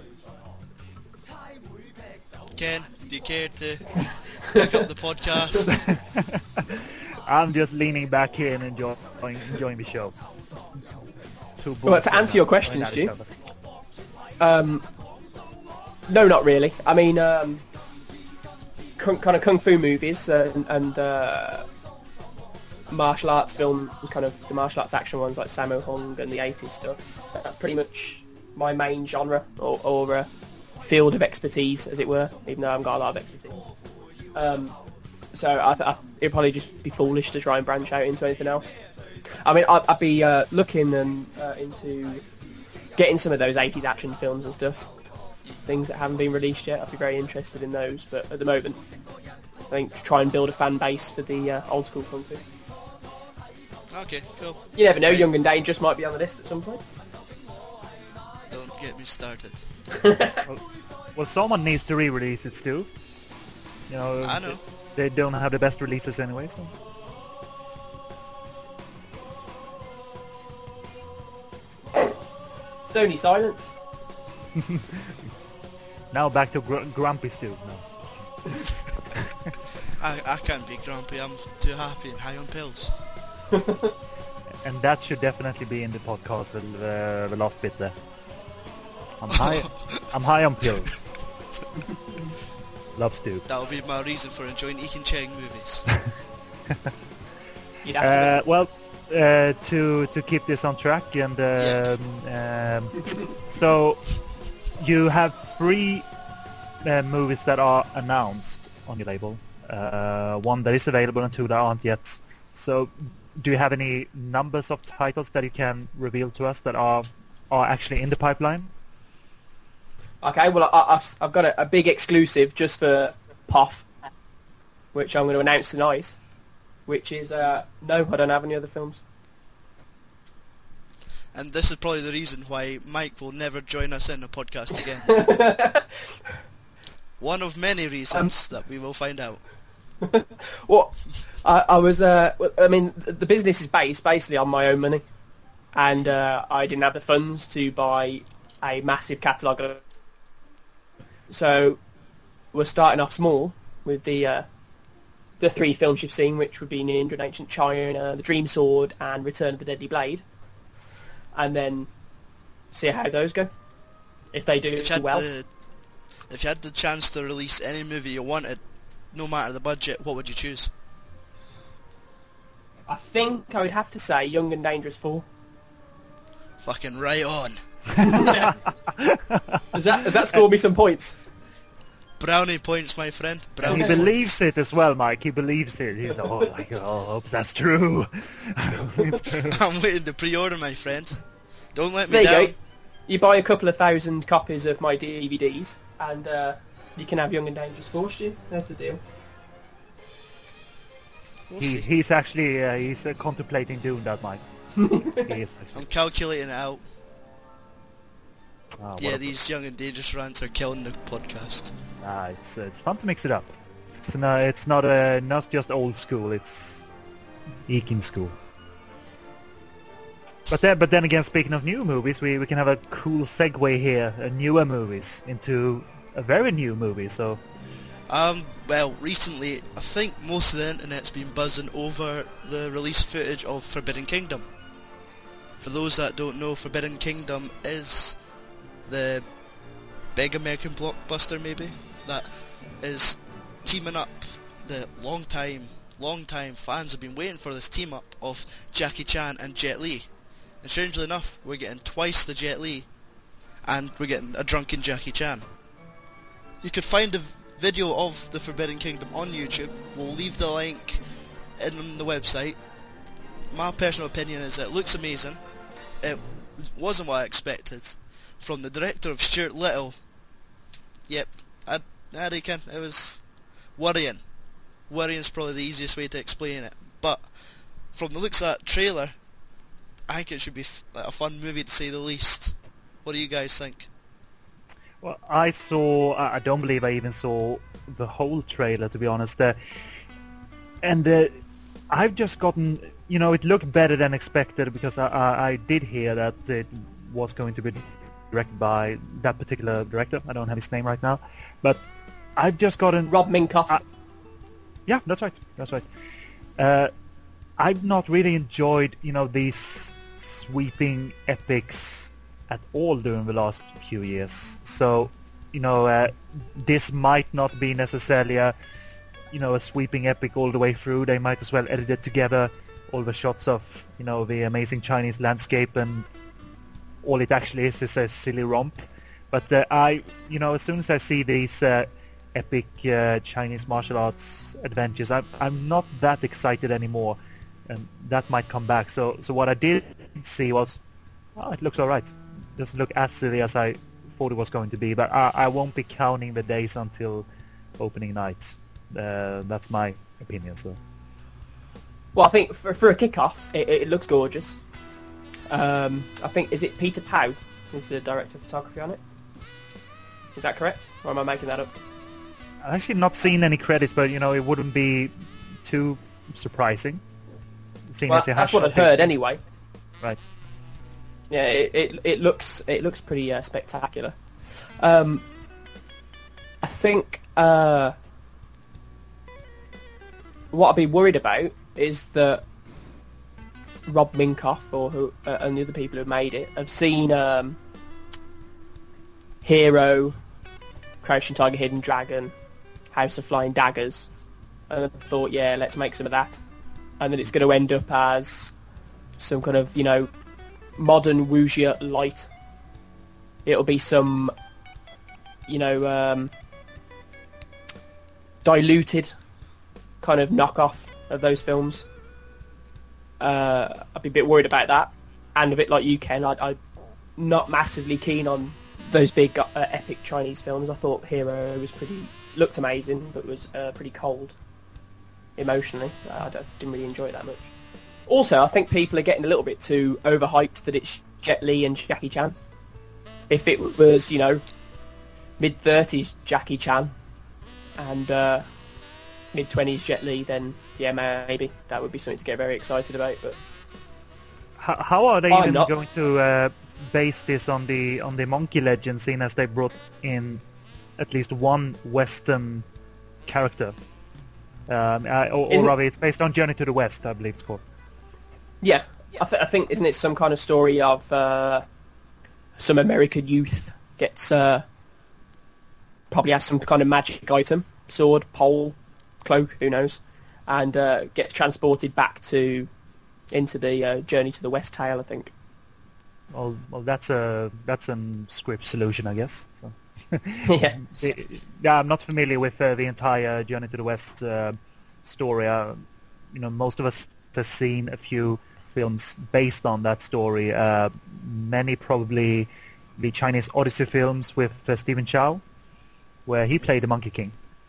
Ken, do you care to pick up the podcast? I'm just leaning back here and enjoying enjoying the show. Two Well, to bulls answer your going question, at each Stu. other. Um, no, not really. I mean, um, kung, kind of kung fu movies uh, and, and uh, martial arts films, kind of the martial arts action ones like Sammo Hung and the eighties stuff. That's pretty much my main genre or, or uh, field of expertise, as it were, even though I haven't got a lot of expertise. Um, so I, th- I, it'd probably just be foolish to try and branch out into anything else. I mean, I'd, I'd be uh, looking and uh, into getting some of those eighties action films and stuff, things that haven't been released yet. I'd be very interested in those, but at the moment, I think try and build a fan base for the uh, old school kung fu. Okay, cool. You never know, Young and Dangerous might be on the list at some point. Don't get me started. Well, someone needs to re-release it, Stu. You know, I know. they don't have the best releases anyway. So Stony silence. now back to gr- grumpy Stu. No, just kidding. I, I can't be grumpy, I'm too happy and high on pills. And that should definitely be in the podcast. The, uh, the last bit there. I'm high. I'm high on pills. loves to. That would be my reason for enjoying Ekin Cheng movies. You'd have to Uh, well, uh, to to keep this on track, and um, um, so you have three uh, movies that are announced on your label. Uh, one that is available and two that aren't yet. So, do you have any numbers of titles that you can reveal to us that are are actually in the pipeline? Okay, well, I, I've, I've got a, a big exclusive just for P O F, which I'm going to announce tonight, which is, uh, no, I don't have any other films. And this is probably the reason why Mike will never join us in a podcast again. One of many reasons um, that we will find out. Well, I, I was, uh, I mean, the business is based basically on my own money, and uh, I didn't have the funds to buy a massive catalogue of. So we're starting off small with the uh, the three films you've seen, which would be Ninja and Ancient China, The Dream Sword, and Return of the Deadly Blade, and then see how those go. If they do if you had well. The, if you had the chance to release any movie you wanted, no matter the budget, what would you choose? I think I would have to say Young and Dangerous four. Fucking right on. Does that does that score me some points? Brownie points, my friend. And Brownie he believes it as well, Mike. He believes it. He's not oh, like, oh, I hope that's true. It's true. I'm waiting to pre-order, my friend. Don't let There me you down. go. You buy a couple of thousand copies of my D V Ds, and uh, you can have Young and Dangerous four, Stu. That's the deal. We'll He, see. he's actually uh, he's uh, contemplating doing that, Mike. He is actually. I'm calculating it out. Ah, what Yeah, a- these Young and Dangerous rants are killing the podcast. Ah, it's uh, it's fun to mix it up. It's not it's not uh, not just old school. It's Ekin school. But then, but then again, speaking of new movies, we, we can have a cool segue here, uh, newer movies into a very new movie. So Um, well, recently, I think most of the internet's been buzzing over the release footage of Forbidden Kingdom. For those that don't know, Forbidden Kingdom is the big American blockbuster, maybe, that is teaming up the long time, long time fans have been waiting for this team up of Jackie Chan and Jet Li. And strangely enough, we're getting twice the Jet Li, and we're getting a drunken Jackie Chan. You could find a video of the Forbidden Kingdom on YouTube. We'll leave the link in the website. My personal opinion is it looks amazing. It wasn't what I expected from the director of Stuart Little. Yep, I, I reckon it was worrying. Worrying is probably the easiest way to explain it. But from the looks of that trailer, I think it should be f- like a fun movie to say the least. What do you guys think? well, I saw. I I don't believe I even saw the whole trailer, to be honest. Uh, and uh, I've just gotten. You know, it looked better than expected because I, I, I did hear that it was going to be directed by that particular director. I don't have his name right now, but I've just gotten. Rob Minkoff. Uh, Yeah, that's right. That's right. Uh, I've not really enjoyed, you know, these sweeping epics at all during the last few years. So, you know, uh, this might not be necessarily a, you know, a sweeping epic all the way through. They might as well edit it together, all the shots of, you know, the amazing Chinese landscape, and all it actually is is a silly romp. But uh, I, you know, as soon as I see these uh, epic uh, Chinese martial arts adventures, I'm I'm not that excited anymore, and that might come back. So so what I did see was, oh, it looks all right. Doesn't look as silly as I thought it was going to be, but I, I won't be counting the days until opening night. Uh, that's my opinion. So Well, I think for, for a kick-off, it, it looks gorgeous. Um, I think, is it Peter Pau is the director of photography on it? Is that correct? Or am I making that up? I've actually not seen any credits, but you know it wouldn't be too surprising. Seeing Well, as it has that's what shot I've heard these- anyway. Right. Yeah, it it, it looks it looks pretty uh, spectacular. Um, I think uh, what I'd be worried about is that Rob Minkoff or who uh, and the other people who made it have seen um, Hero, Crouching Tiger, Hidden Dragon, House of Flying Daggers, and I thought, yeah, let's make some of that, and then it's going to end up as some kind of, you know, modern wuxia light. It'll be some, you know, um, diluted kind of knockoff of those films. Uh, I'd be a bit worried about that, and a bit like you, Ken, I, I'm not massively keen on those big uh, epic Chinese films. I thought Hero was pretty, looked amazing, but was uh, pretty cold emotionally. I don't, didn't really enjoy it that much. Also, I think people are getting a little bit too overhyped that it's Jet Li and Jackie Chan. If it was, you know, mid-thirties Jackie Chan and uh, mid-twenties Jet Li, then yeah, maybe that would be something to get very excited about. But How, how are they I'm even not. going to uh, base this on the on the Monkey Legend, seeing as they brought in at least one Western character? Um, uh, or, or Isn't- rather, it's based on Journey to the West, I believe it's called. yeah, I, th- I think, isn't it some kind of story of uh, some American youth gets uh, probably has some kind of magic item, sword, pole, cloak, who knows, and uh, gets transported back to into the uh, Journey to the West tale, I think. Well, well, that's a that's a script solution, I guess. So. Yeah. The- yeah, I'm not familiar with uh, the entire Journey to the West uh, story. Uh, you know, most of us have seen a few films based on that story. Uh, many probably the Chinese Odyssey films with uh, Stephen Chow, where he played the Monkey King.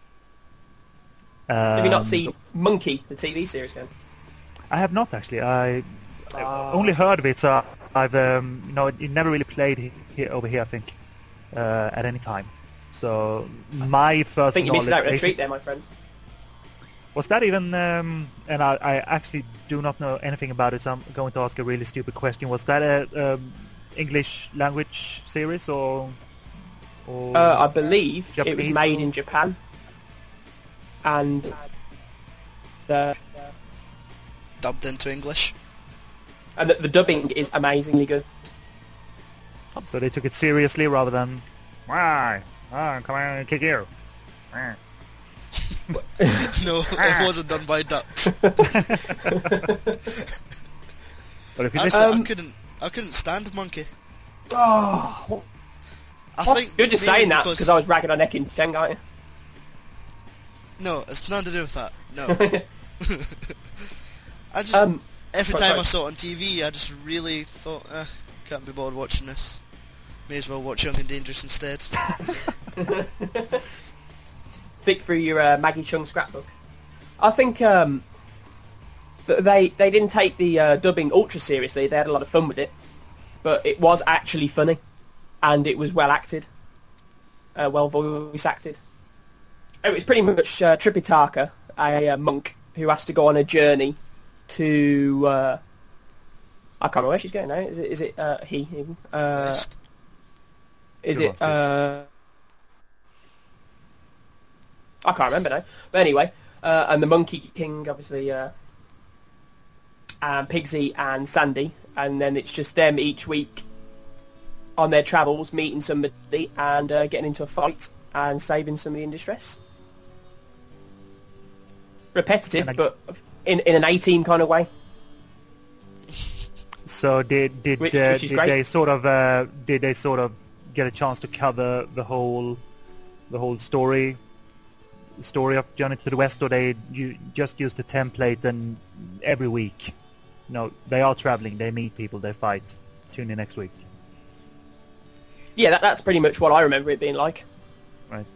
Have you not Um, seen Monkey, the T V series, Ken? I have not actually. I Ah. only heard of it, so I've um, you know, it never really played he- here over here, I think, uh, at any time. So my I first think you're missing knowledge out on a basic- treat there, my friend. was that even, um, and I, I actually do not know anything about it, so I'm going to ask a really stupid question. Was that a um, English language series, or... or Uh, I believe it was Japanese made or- in Japan, and the Dubbed into English. and the, the dubbing is amazingly good. So they took it seriously rather than... Why? Oh, come on, kick you. Wah." No, it wasn't done by ducks. But if you I, listen... I Um, couldn't. I couldn't stand Monkey. Oh, I what? think You're just mainly saying that because because I was ragging on Ekin Feng, aren't you? no, it's nothing to do with that. No, I just um, every sorry, time sorry. I saw it on T V, I just really thought, eh, can't be bothered watching this. May as well watch Young and Dangerous instead. Flick through your uh, Maggie Chung scrapbook. I think um, th- they they didn't take the uh, dubbing ultra seriously. They had a lot of fun with it, but it was actually funny, and it was well acted, uh, well voice acted. It was pretty much uh, Tripitaka, a uh, monk who has to go on a journey to. Uh, I can't remember where she's going now. Is it? Is it uh, he? Uh, West. is Good it? one, Steve. Uh, I can't remember now. But anyway, uh, and the Monkey King, obviously, uh, and Pigsy and Sandy, and then it's just them each week on their travels, meeting somebody and uh, getting into a fight and saving somebody in distress. Repetitive, And I- but in in an A-team kind of way. So did did Which- uh, which is did great. they sort of uh, did they sort of get a chance to cover the whole the whole story story of Journey to the West, or they you just used the template and every week? No, they are traveling, they meet people, they fight. Tune in next week. Yeah, that, that's pretty much what I remember it being like. Right.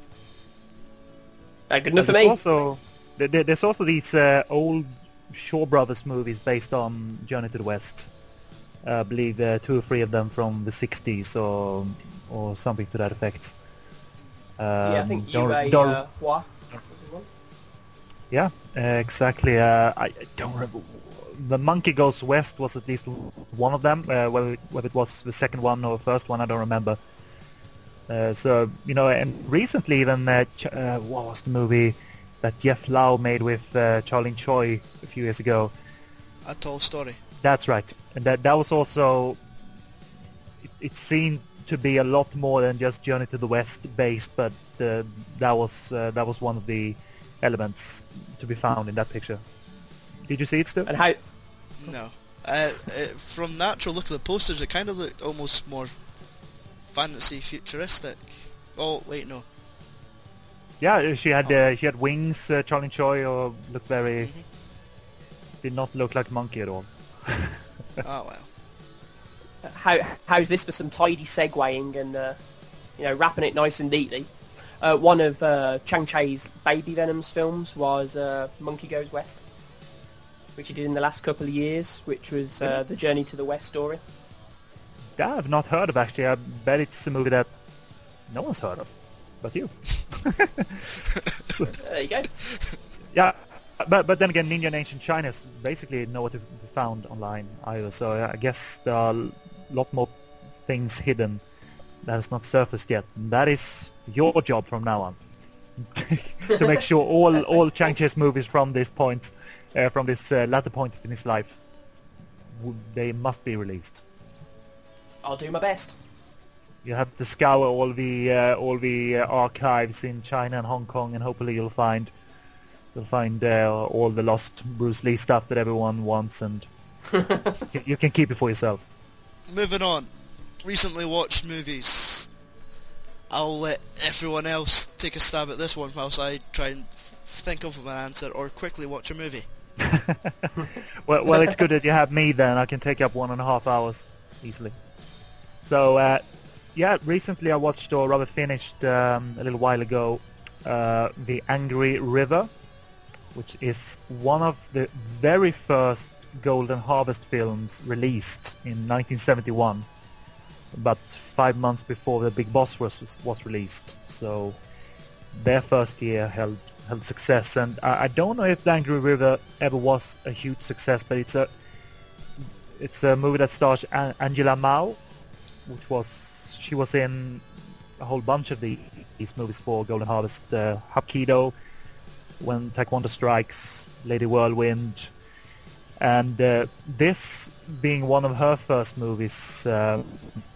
Uh, good enough for There's me. Also, there- there- there's also these uh, old Shaw Brothers movies based on Journey to the West. Uh, I believe uh, two or three of them from the sixties or or something to that effect. Um, Yeah, I think don't- Yue don't- uh, Hua. Yeah, uh, exactly. Uh, I I don't remember. The Monkey Goes West was at least one of them. Uh, whether whether it was the second one or the first one, I don't remember. Uh, so you know, and recently even uh, Ch- uh, what was the movie that Jeff Lau made with uh, Charlene Choi a few years ago? A Tall Story. That's right, and that that was also. It, it seemed to be a lot more than just Journey to the West based, but uh, that was uh, that was one of the elements to be found in that picture. Did you see it, Stu? And how? No. Uh, uh, from natural look of the posters, it kind of looked almost more fantasy futuristic. Oh wait, no. Yeah, she had uh, she had wings. Uh, Charlie Choi, or looked very. Mm-hmm. Did not look like a monkey at all. Oh well. How how's this for some tidy segueing and uh, you know, wrapping it nice and neatly? Uh, one of uh, Chang Cheh's Baby Venom's films was uh, Monkey Goes West, which he did in the last couple of years, which was uh, the Journey to the West story. That I've not heard of, actually. I bet it's a movie that no one's heard of, but you. There you go. Yeah, but but then again, Ninja in Ancient China is basically nowhere to be found online either. So I guess there are a lot more things hidden that has not surfaced yet. And that is your job from now on, to make sure all all Chang Cheh's movies from this point, uh, from this uh, latter point in his life, w- they must be released. I'll do my best. You have to scour all the uh, all the uh, archives in China and Hong Kong, and hopefully you'll find you'll find uh, all the lost Bruce Lee stuff that everyone wants, and you can keep it for yourself. Moving on. Recently watched movies. I'll let everyone else take a stab at this one whilst I try and f- think of an answer or quickly watch a movie. well, well, it's good that you have me then. I can take up one and a half hours easily. So, uh, yeah, recently I watched, or rather finished um, a little while ago, uh, The Angry River, which is one of the very first Golden Harvest films released in nineteen seventy-one, about five months before The Big Boss was was released. So their first year held held success, and I, I don't know if The Angry River ever was a huge success, but it's a it's a movie that stars An- Angela Mao, which was she was in a whole bunch of the, these movies for Golden Harvest, uh, Hapkido, When Taekwondo Strikes, Lady Whirlwind, and uh, this being one of her first movies. Uh,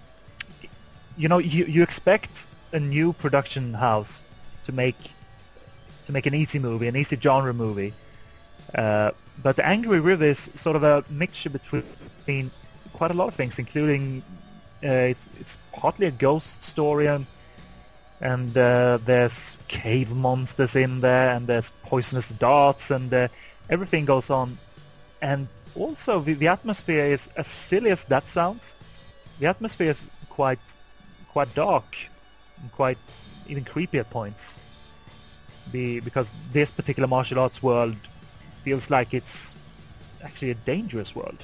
you know, you you expect a new production house to make to make an easy movie, an easy genre movie, uh, but The Angry River is sort of a mixture between quite a lot of things, including uh, it's it's partly a ghost story, and and uh, there's cave monsters in there, and there's poisonous darts, and uh, everything goes on. And also the, the atmosphere is, as silly as that sounds, the atmosphere is quite quite dark and quite even creepy at points. Be, because this particular martial arts world feels like it's actually a dangerous world.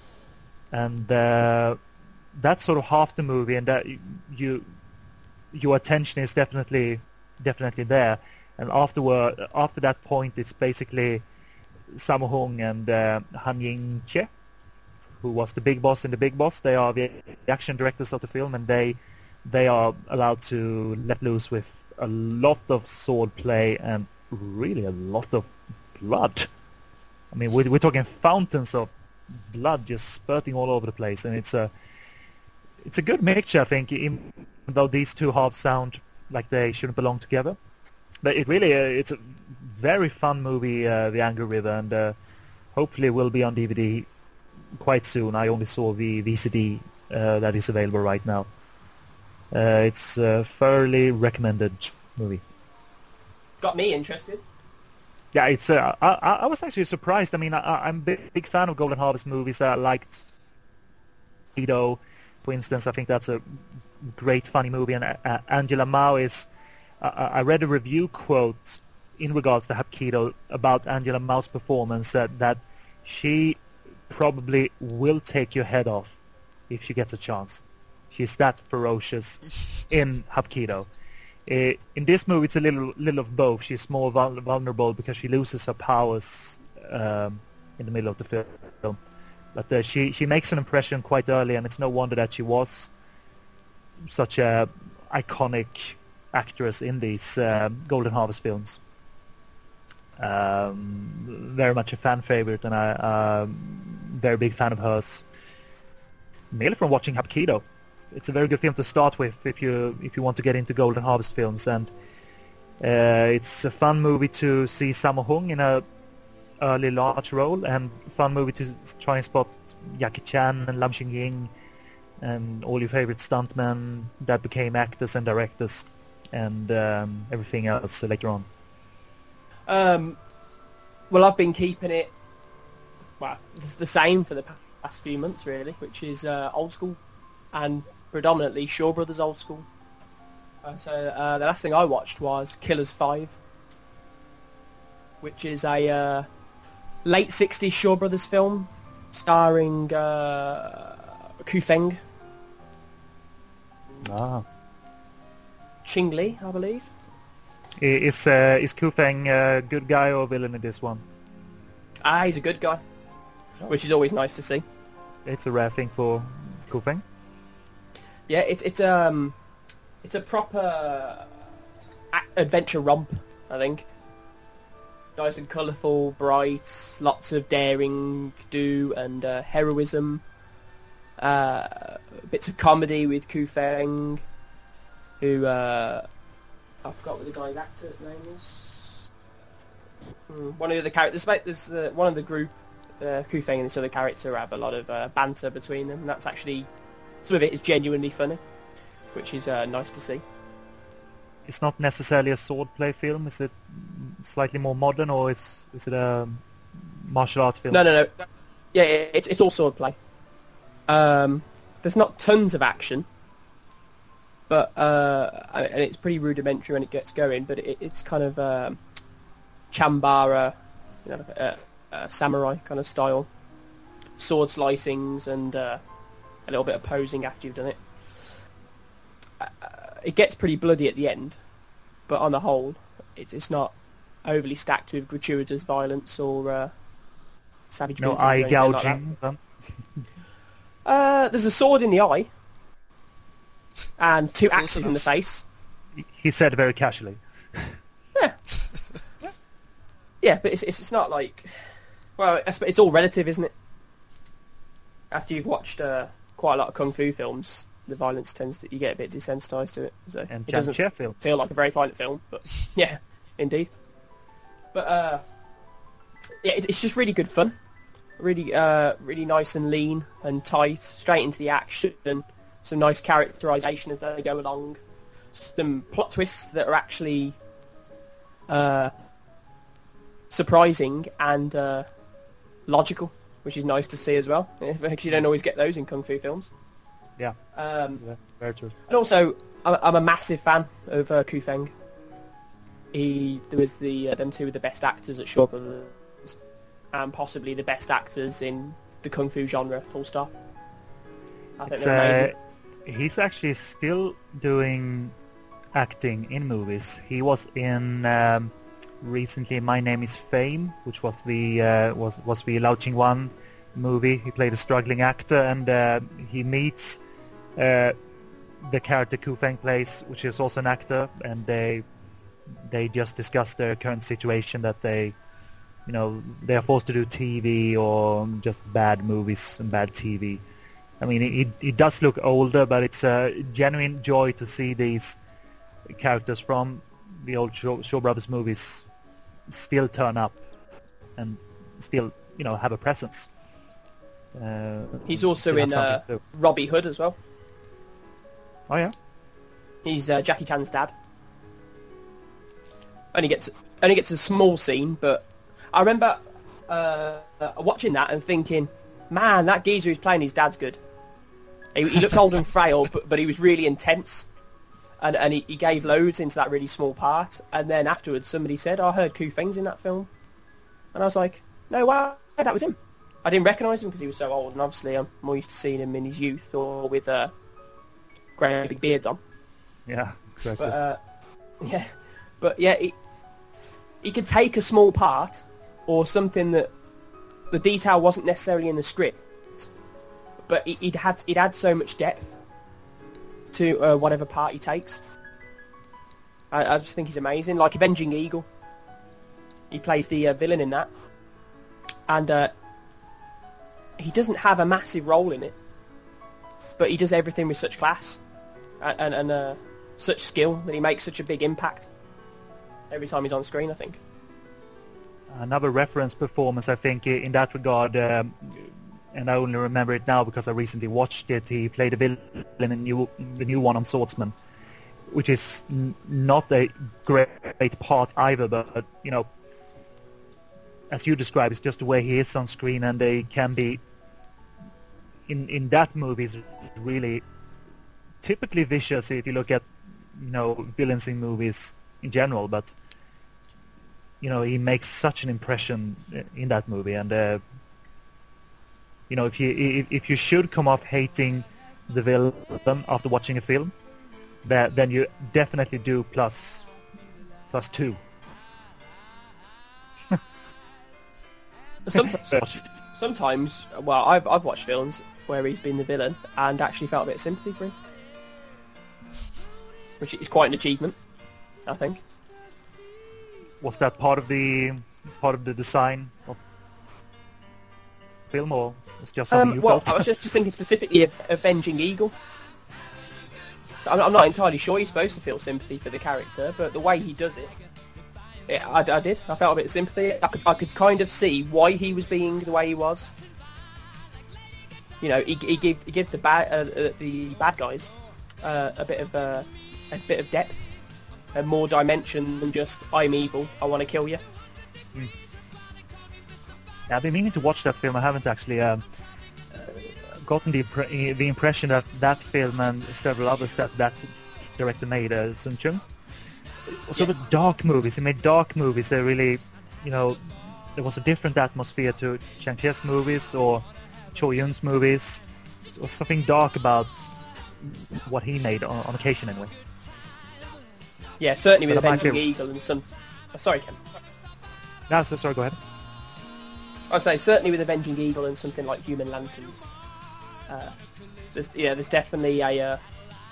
And uh, that's sort of half the movie, and that you your attention is definitely definitely there. And afterward, after that point, it's basically Sammo Hung and uh, Han Ying-che, who was the big boss in The Big Boss. They are the action directors of the film, and they they are allowed to let loose with a lot of sword play and really a lot of blood. I mean, we're, we're talking fountains of blood just spurting all over the place, and it's a it's a good mixture, I think, even though these two halves sound like they shouldn't belong together. But it really, uh, it's a very fun movie, uh, The Angry River, and uh, hopefully will be on D V D quite soon. I only saw the V C D uh, that is available right now. Uh, it's a fairly recommended movie. Got me interested. Yeah, it's. Uh, I, I was actually surprised. I mean, I, I'm a big, big fan of Golden Harvest movies. I liked Hapkido, for instance. I think that's a great, funny movie. And uh, Angela Mao is... Uh, I read a review quote in regards to Hapkido about Angela Mao's performance, uh, that she probably will take your head off if she gets a chance. She's that ferocious in Hapkido. Uh, in this movie, it's a little little of both. She's more vul- vulnerable because she loses her powers um, in the middle of the film. But uh, she, she makes an impression quite early, and it's no wonder that she was such a iconic actress in these uh, Golden Harvest films. Um, very much a fan favorite, and I'm uh, very big fan of hers, mainly from watching Hapkido. it's a very good film to start with if you if you want to get into Golden Harvest films, and uh, it's a fun movie to see Sammo Hung in a early large role, and fun movie to s- try and spot Jackie Chan and Lam Ching Ying and all your favorite stuntmen that became actors and directors and um, everything else later on. Um, well, I've been keeping it, well, it's the same for the past few months, really, which is uh, old school, and predominantly Shaw Brothers old school. Uh, so uh, the last thing I watched was Killers five, which is a uh, late sixties Shaw Brothers film starring uh, Ku Feng, Ah. Ching Li, I believe. I- Is uh, is Ku Feng a good guy or villain in this one? Ah, he's a good guy, which is always nice to see. It's a rare thing for Ku Feng. Yeah, it's it's um, it's a proper a- adventure romp, I think. Nice and colourful, bright, lots of daring do and uh, heroism. Uh, bits of comedy with Ku Feng, who uh, I forgot what the guy's actor's name is. Mm, one of the other characters, there's uh, one of the group, uh, Ku Feng and this other character have a lot of uh, banter between them, and that's actually, some of it is genuinely funny, which is uh, nice to see. It's not necessarily a swordplay film. Is it slightly more modern, or is is it a martial arts film? No, no, no. Yeah, yeah, it's it's all swordplay. Um, there's not tons of action, but uh, and it's pretty rudimentary when it gets going. But it, it's kind of um, Chambara, you know, uh, uh, samurai kind of style, sword slicings and uh, a little bit of posing after you've done it. Uh, it gets pretty bloody at the end, but on the whole, it's it's not overly stacked with gratuitous violence or uh, savage. No beatings or eye anything like that. gouging. then? Uh, there's a sword in the eye, and two Close axes in the enough. face. He said very casually. Yeah, yeah, but it's it's it's not like, well, it's, it's all relative, isn't it? After you've watched uh, quite a lot of kung fu films, the violence tends to, you get a bit desensitized to it, so And it doesn't Jang Che films. feel like a very violent film. But yeah, indeed. But uh, yeah, it, it's just really good fun. Really, uh, really nice and lean and tight, straight into the action. Some nice characterization as they go along. Some plot twists that are actually uh, surprising and uh, logical, which is nice to see as well. Because you don't always get those in kung fu films. Yeah, Um, yeah, very true. and also, I'm, I'm a massive fan of uh, Ku Feng. He, there was the uh, them two were the best actors at Shaw Brothers, and possibly the best actors in the kung fu genre. Full stop. I think It's, they're uh, amazing. he's actually still doing acting in movies. He was in um, recently My Name Is Fame, which was the uh, was was the Lau Ching Wan movie. He played a struggling actor, and uh, he meets uh, the character Ku Feng plays, which is also an actor, and they they just discuss their current situation, that they, you know, they are forced to do T V or just bad movies and bad T V. I mean, it, it does look older, but it's a genuine joy to see these characters from the old Shaw, Shaw Brothers movies still turn up and still, you know, have a presence. Uh, He's also still have in uh, something to do. Robbie Hood as well. Oh yeah, He's uh, Jackie Chan's dad. Only gets only gets a small scene, but I remember uh, uh, watching that and thinking, man, that geezer who's playing his dad's good. He, he looked old and frail, but, but he was really intense, and and he, he gave loads into that really small part. And then afterwards, somebody said, oh, "I heard Ku Feng's in that film," and I was like, "No, wow, that was him." I didn't recognise him because he was so old, and obviously I'm more used to seeing him in his youth or with uh, grey big beards on. yeah, exactly. But uh, yeah, but yeah, he, he could take a small part or something that the detail wasn't necessarily in the script, but he, he'd had he'd add so much depth to uh, whatever part he takes. I, I just think he's amazing. Like Avenging Eagle, he plays the uh, villain in that, and uh, he doesn't have a massive role in it, but he does everything with such class and and, and uh, such skill that he makes such a big impact every time he's on screen, I think. Another reference performance, I think, i- in that regard, um, and I only remember it now because I recently watched it. He played a villain in a new, the new one on Swordsman, which is n- not a great part either, but, but you know, as you describe, it's just the way he is on screen, and they can be in in that movie is really typically vicious if you look at, you know, villains in movies in general, but you know, he makes such an impression in that movie, and uh, you know, if you if, if you should come off hating the villain after watching a film, that then you definitely do plus plus two. Some, sometimes, well, I've I've watched films where he's been the villain and actually felt a bit of sympathy for him, which is quite an achievement, I think. Was that part of the part of the design of the film, or was it just something Um, you well, felt? I was just, just thinking specifically of Avenging Eagle. So I'm, I'm not entirely sure you're supposed to feel sympathy for the character, but the way he does it, yeah, I, I did. I felt a bit of sympathy. I could, I could kind of see why he was being the way he was. You know, he, he gave he gave the bad uh, uh, the bad guys uh, a bit of uh, a bit of depth, and more dimension than just I'm evil, I want to kill you. Yeah, I've been meaning to watch that film. I haven't actually um, uh, gotten the impre- the impression that that film and several others that that director made, uh, Sun Chung, sort Yeah. of dark movies. He made dark movies. They really, you know, there was a different atmosphere to Chang Chie's movies or Cho Yun's movies. There was something dark about what he made on, on occasion, anyway. Yeah, certainly with But I might Avenging be- Eagle and some. Oh, sorry, Ken. No, so sorry. Go ahead. I'd say certainly with Avenging Eagle and something like Human Lanterns. Uh, there's yeah, there's definitely a. Uh,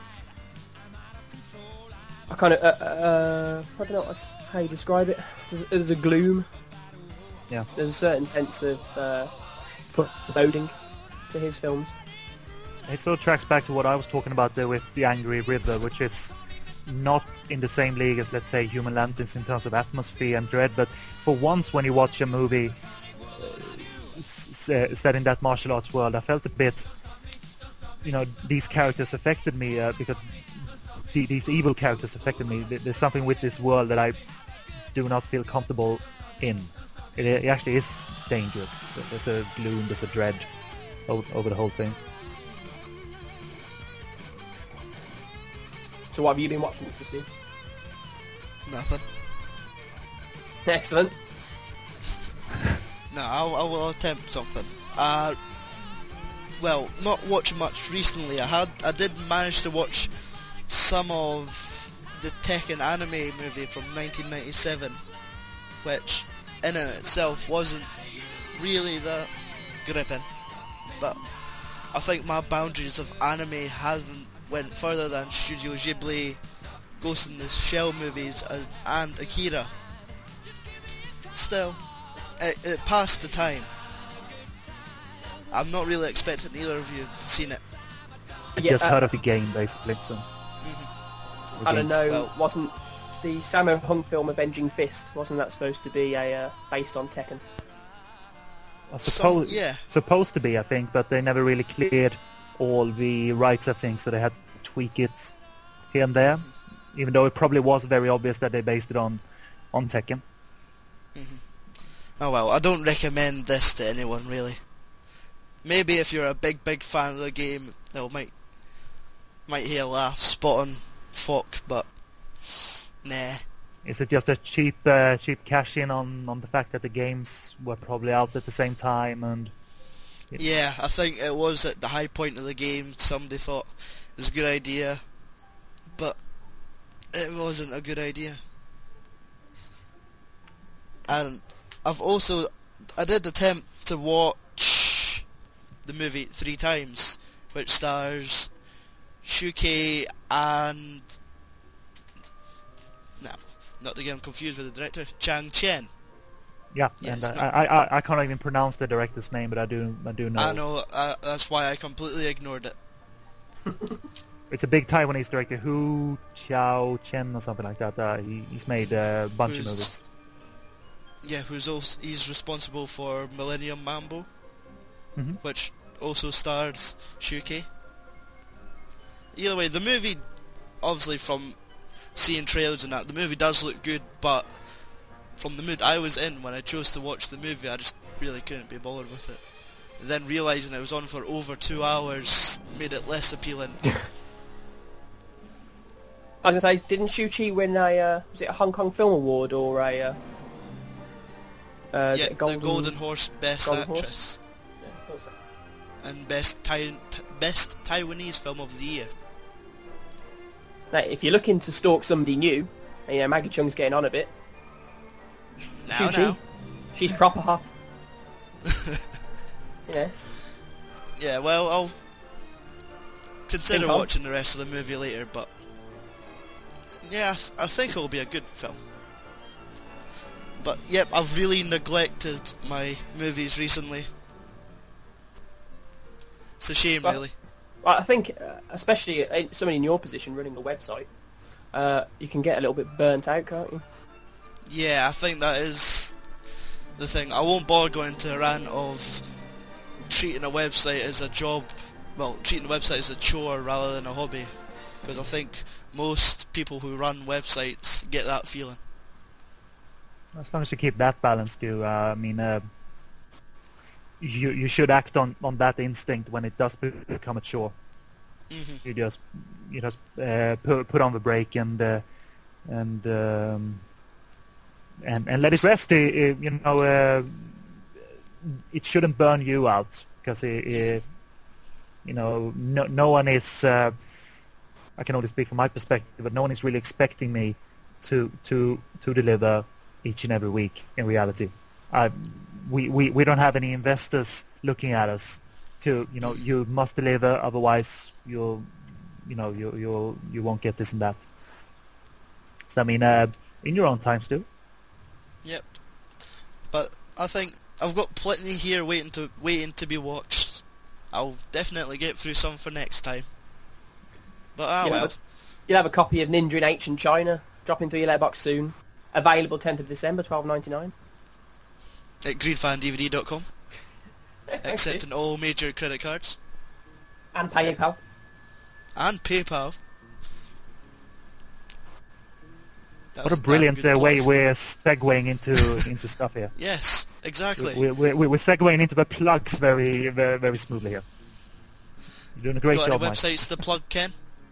a kind of uh, uh, I don't know what's- how you describe it. There's, there's a gloom. Yeah. There's a certain sense of uh, foreboding to his films. It sort of tracks back to what I was talking about there with The Angry River, which is not in the same league as, let's say, Human Lanterns in terms of atmosphere and dread, but for once when you watch a movie uh, s- s- set in that martial arts world, I felt a bit, you know, these characters affected me uh, because the, these evil characters affected me. There- There's something with this world that I do not feel comfortable in. It, it actually is dangerous. There's a gloom, there's a dread over, over the whole thing. So what have you been watching, Christine? Nothing. Excellent. No, I'll, I will attempt something. Uh, well, not watching much recently. I had, I did manage to watch some of the Tekken anime movie from nineteen ninety-seven, which in and itself wasn't really that gripping, but I think my boundaries of anime hasn't went further than Studio Ghibli, Ghost in the Shell movies, as, and Akira. Still, it, it passed the time. I'm not really expecting either of you to seen it. I Yeah, just uh, heard of the game, basically. So Mhm. the I don't games. know. well- Wasn't the Sammo Hung film Avenging Fist? Wasn't that supposed to be a uh, based on Tekken? I Some- suppose yeah. supposed to be, I think, but they never really cleared all the rights, I think, so they had to tweak it here and there. Even though it probably was very obvious that they based it on on Tekken. Oh well, I don't recommend this to anyone really. Maybe if you're a big, big fan of the game, it might might hear a laugh spot on fuck, but nah. Is it just a cheap uh, cheap cash in on, on the fact that the games were probably out at the same time and Yeah, I think it was at the high point of the game. Somebody thought it was a good idea, but it wasn't a good idea. And I've also, I did attempt to watch the movie three times, which stars Shukei and, no, not to get him confused with the director, Chang Chien. yeah, Yeah, and it's I, not- I, I I can't even pronounce the director's name, but I do I do know. I know, uh, that's why I completely ignored it. It's a big Taiwanese director, Hu Chao Chen or something like that. Uh, he, he's made a bunch Who's- of movies. Yeah, who's also he's responsible for Millennium Mambo, hmm which also stars Shuki. Either way, the movie, obviously from seeing trailers and that, the movie does look good, but from the mood I was in when I chose to watch the movie, I just really couldn't be bothered with it. And then realising it was on for over two hours made it less appealing. I was going to say, didn't Shu Qi win a, uh, was it a Hong Kong Film Award or a, uh, uh, is yeah, it a golden... the Golden Horse Best Golden Horse? Actress Yeah, I thought so. and Best Tai- t- Best Taiwanese Film of the Year. Now, if you're looking to stalk somebody new, and, you know, Maggie Chung's getting on a bit, Now, Shu Qi, now. she's proper hot. You know, Yeah, well, I'll consider Think on. watching the rest of the movie later, but yeah, I, th- I think it'll be a good film. But yep, I've really neglected my movies recently. It's a shame, Well- really. Well, I think, uh, especially uh, somebody in your position running a website, uh, you can get a little bit burnt out, can't you? Yeah, I think that is the thing. I won't bother going to a rant of treating a website as a job, well, treating a website as a chore rather than a hobby, because I think most people who run websites get that feeling. As long as you keep that balance, too. Uh, I mean, uh, you you should act on, on that instinct when it does be- become a chore. hmm You just you just uh, put put on the brake and uh, and um, and and let it rest. Uh, uh, you know, uh, it shouldn't burn you out because it, it, you know no no one is. Uh, I can only speak from my perspective, but no one is really expecting me to to to deliver each and every week. In reality, I, we, we we don't have any investors looking at us to, you know, you must deliver, otherwise you'll, you know, you you you won't get this and that. So I mean, uh, in your own time, Stu. Yep. But I think I've got plenty here waiting to waiting to be watched. I'll definitely get through some for next time. But ah You'll well. have, a, you'll have a copy of Ninja in Ancient China dropping through your letterbox soon. Available tenth of December, twelve ninety-nine. At green fan D V D dot com. Accepting all major credit cards. And PayPal. And PayPal. That What was a damn brilliant good uh, way plug. we're segueing into into stuff here. Yes, exactly. We're, we're, we're segueing into the plugs very very very smoothly here. You're doing a great Got job, any Mike. websites to plug, Ken?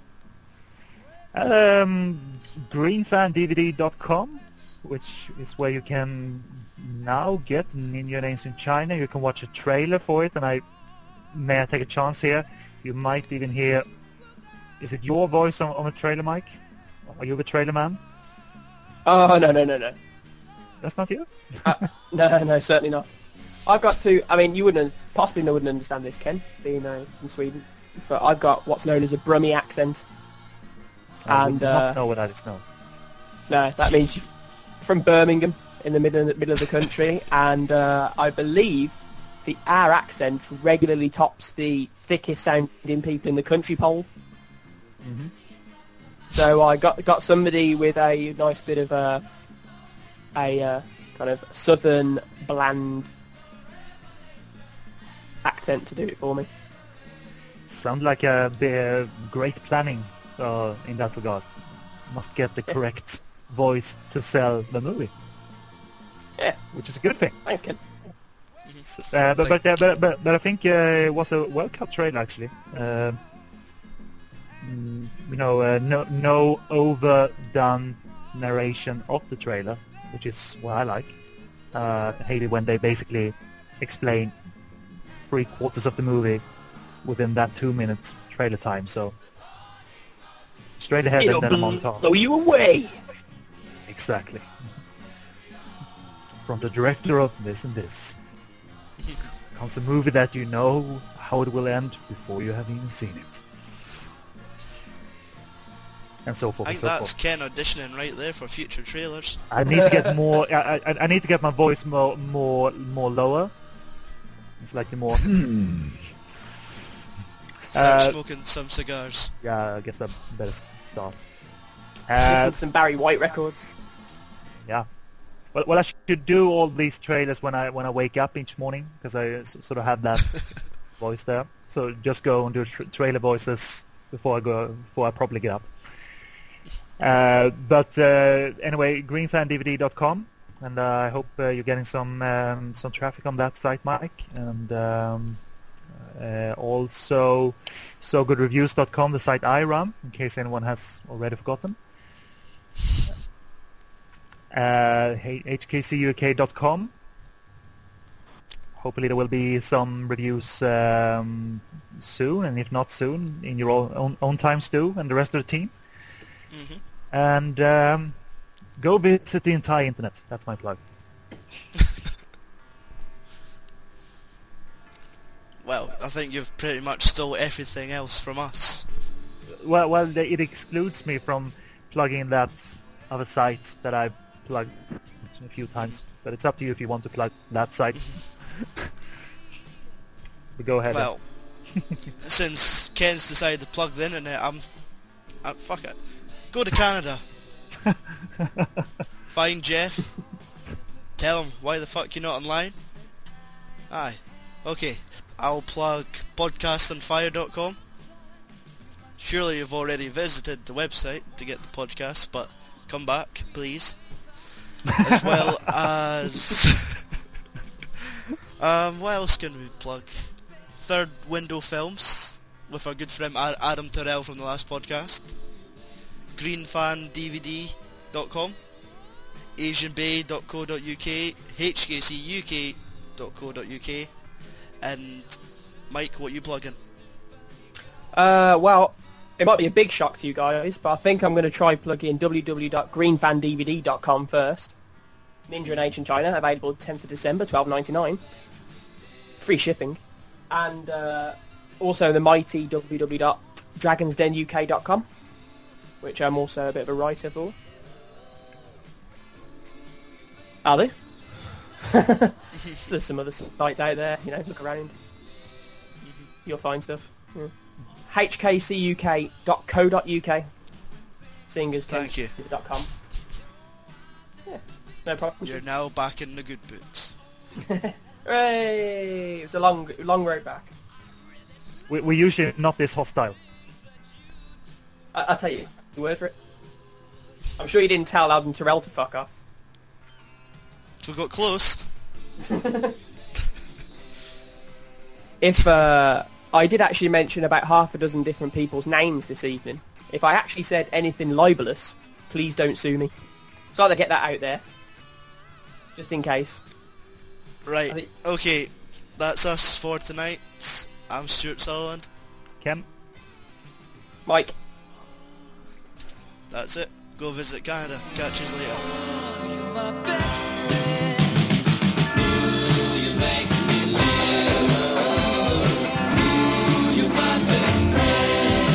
Um, green fan D V D dot com, which is where you can now get Ninja Names in China. You can watch a trailer for it, and I may I take a chance here. You might even hear. Is it your voice on, on the trailer, Mike? Are you the trailer man? Oh, no, no, no, no. That's not you. Uh, no, no, certainly not. I've got to, I mean, you wouldn't, possibly no wouldn't understand this, Ken, being uh, from Sweden, but I've got what's known as a Brummie accent. I And, would uh, not know what that is. No. No, that means you're from Birmingham, in the middle, middle of the country, and uh, I believe the our accent regularly tops the thickest sounding people in the country poll. Mhm. So I got got somebody with a nice bit of a a uh, kind of southern bland accent to do it for me. Sound like a bit great planning uh, in that regard. Must get the correct voice to sell the movie, Yeah, which is a good thing. thanks, Ken. Uh, but, but, uh, but but but I think uh, it was a well cut trailer actually. Uh, mm, you know, uh, no no overdone narration of the trailer, which is what I like. Uh, I hate it when they basically explain three quarters of the movie within that two minute trailer time. So straight ahead It'll and then a bl- montage. blow you away. Exactly. From the director of this and this comes a movie that you know how it will end before you have even seen it. And so forth I and think so that's forth. Ken auditioning right there for future trailers. I need to get more. I, I, I need to get my voice more, more, more lower. It's like the more. Hmm. Start Uh, smoking some cigars. Yeah, I guess I better s- start. Listen Uh, to some Barry White records. yeah. Well, well, I should do all these trailers when I when I wake up each morning because I s- sort of have that voice there. So just go and do tra- trailer voices before I go before I probably get up. Uh, but uh, anyway, green fan d v d dot com, and uh, I hope uh, you're getting some um, some traffic on that site, Mike, and um, uh, also so good reviews dot com, the site I run, in case anyone has already forgotten. Uh, h k c u k dot com. Hopefully there will be some reviews um, soon, and if not soon, in your own, own, own time, Stu, and the rest of the team. hmm And um, go visit the entire internet. That's my plug. Well, I think you've pretty much stole everything else from us. Well, well, the- it excludes me from plugging that other site that I've plugged a few times. But it's up to you if you want to plug that site. But go ahead. Well, since Ken's decided to plug the internet, I'm... Uh, fuck it. Go to Canada. Find Jeff. Tell him why the fuck you're not online. Aye. Okay. I'll plug podcast on fire dot com. Surely you've already visited the website to get the podcast, but come back, please. As well as... um, what else can we plug? Third Window Films, with our good friend Ad- Adam Terrell from the last podcast. green fan d v d dot com. asian bay dot co dot u k. h k c u k dot co dot u k. And Mike, what you plugging? Uh, well, it might be a big shock to you guys, but I think I'm going to try plugging w w w dot green fan d v d dot com first. Ninja and Ancient China, available tenth of December, twelve ninety-nine. Free shipping. And uh, also the mighty w w w dot dragons den u k dot com, which I'm also a bit of a writer for. Are they? There's some other sites out there, you know, look around. You'll find stuff. Yeah. h k c u k dot co dot u k. Singers Thank you. dot com. Yeah, no problem. You're now back in the good books. Hooray! It was a long, long road back. We, we're usually not this hostile. I, I'll tell you, the word for it. I'm sure you didn't tell Adam Terrell to fuck off. So we got close. If uh, I did actually mention about half a dozen different people's names this evening, if I actually said anything libelous, please don't sue me. So I'll get that out there, just in case. Right, think- okay, that's us for tonight. I'm Stuart Sutherland. Ken? Mike, That's it. Go visit Canada. Catch you later. You're my best friend. You make me live. You're my best friend.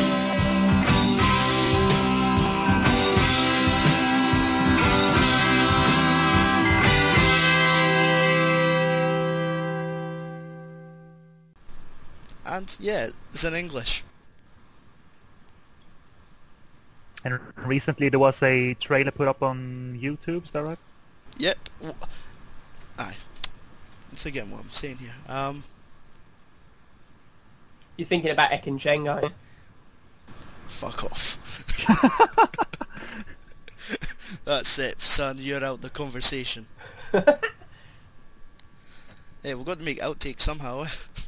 And yeah, it's in English. And recently there was a trailer put up on YouTube, is that right? Yep. W- Aye. I'm forgetting what I'm saying here. Um, you're thinking about Ekin Cheng, aren't you? fuck off. That's it, son. You're out the conversation. Hey, we've got to make outtakes somehow. Eh?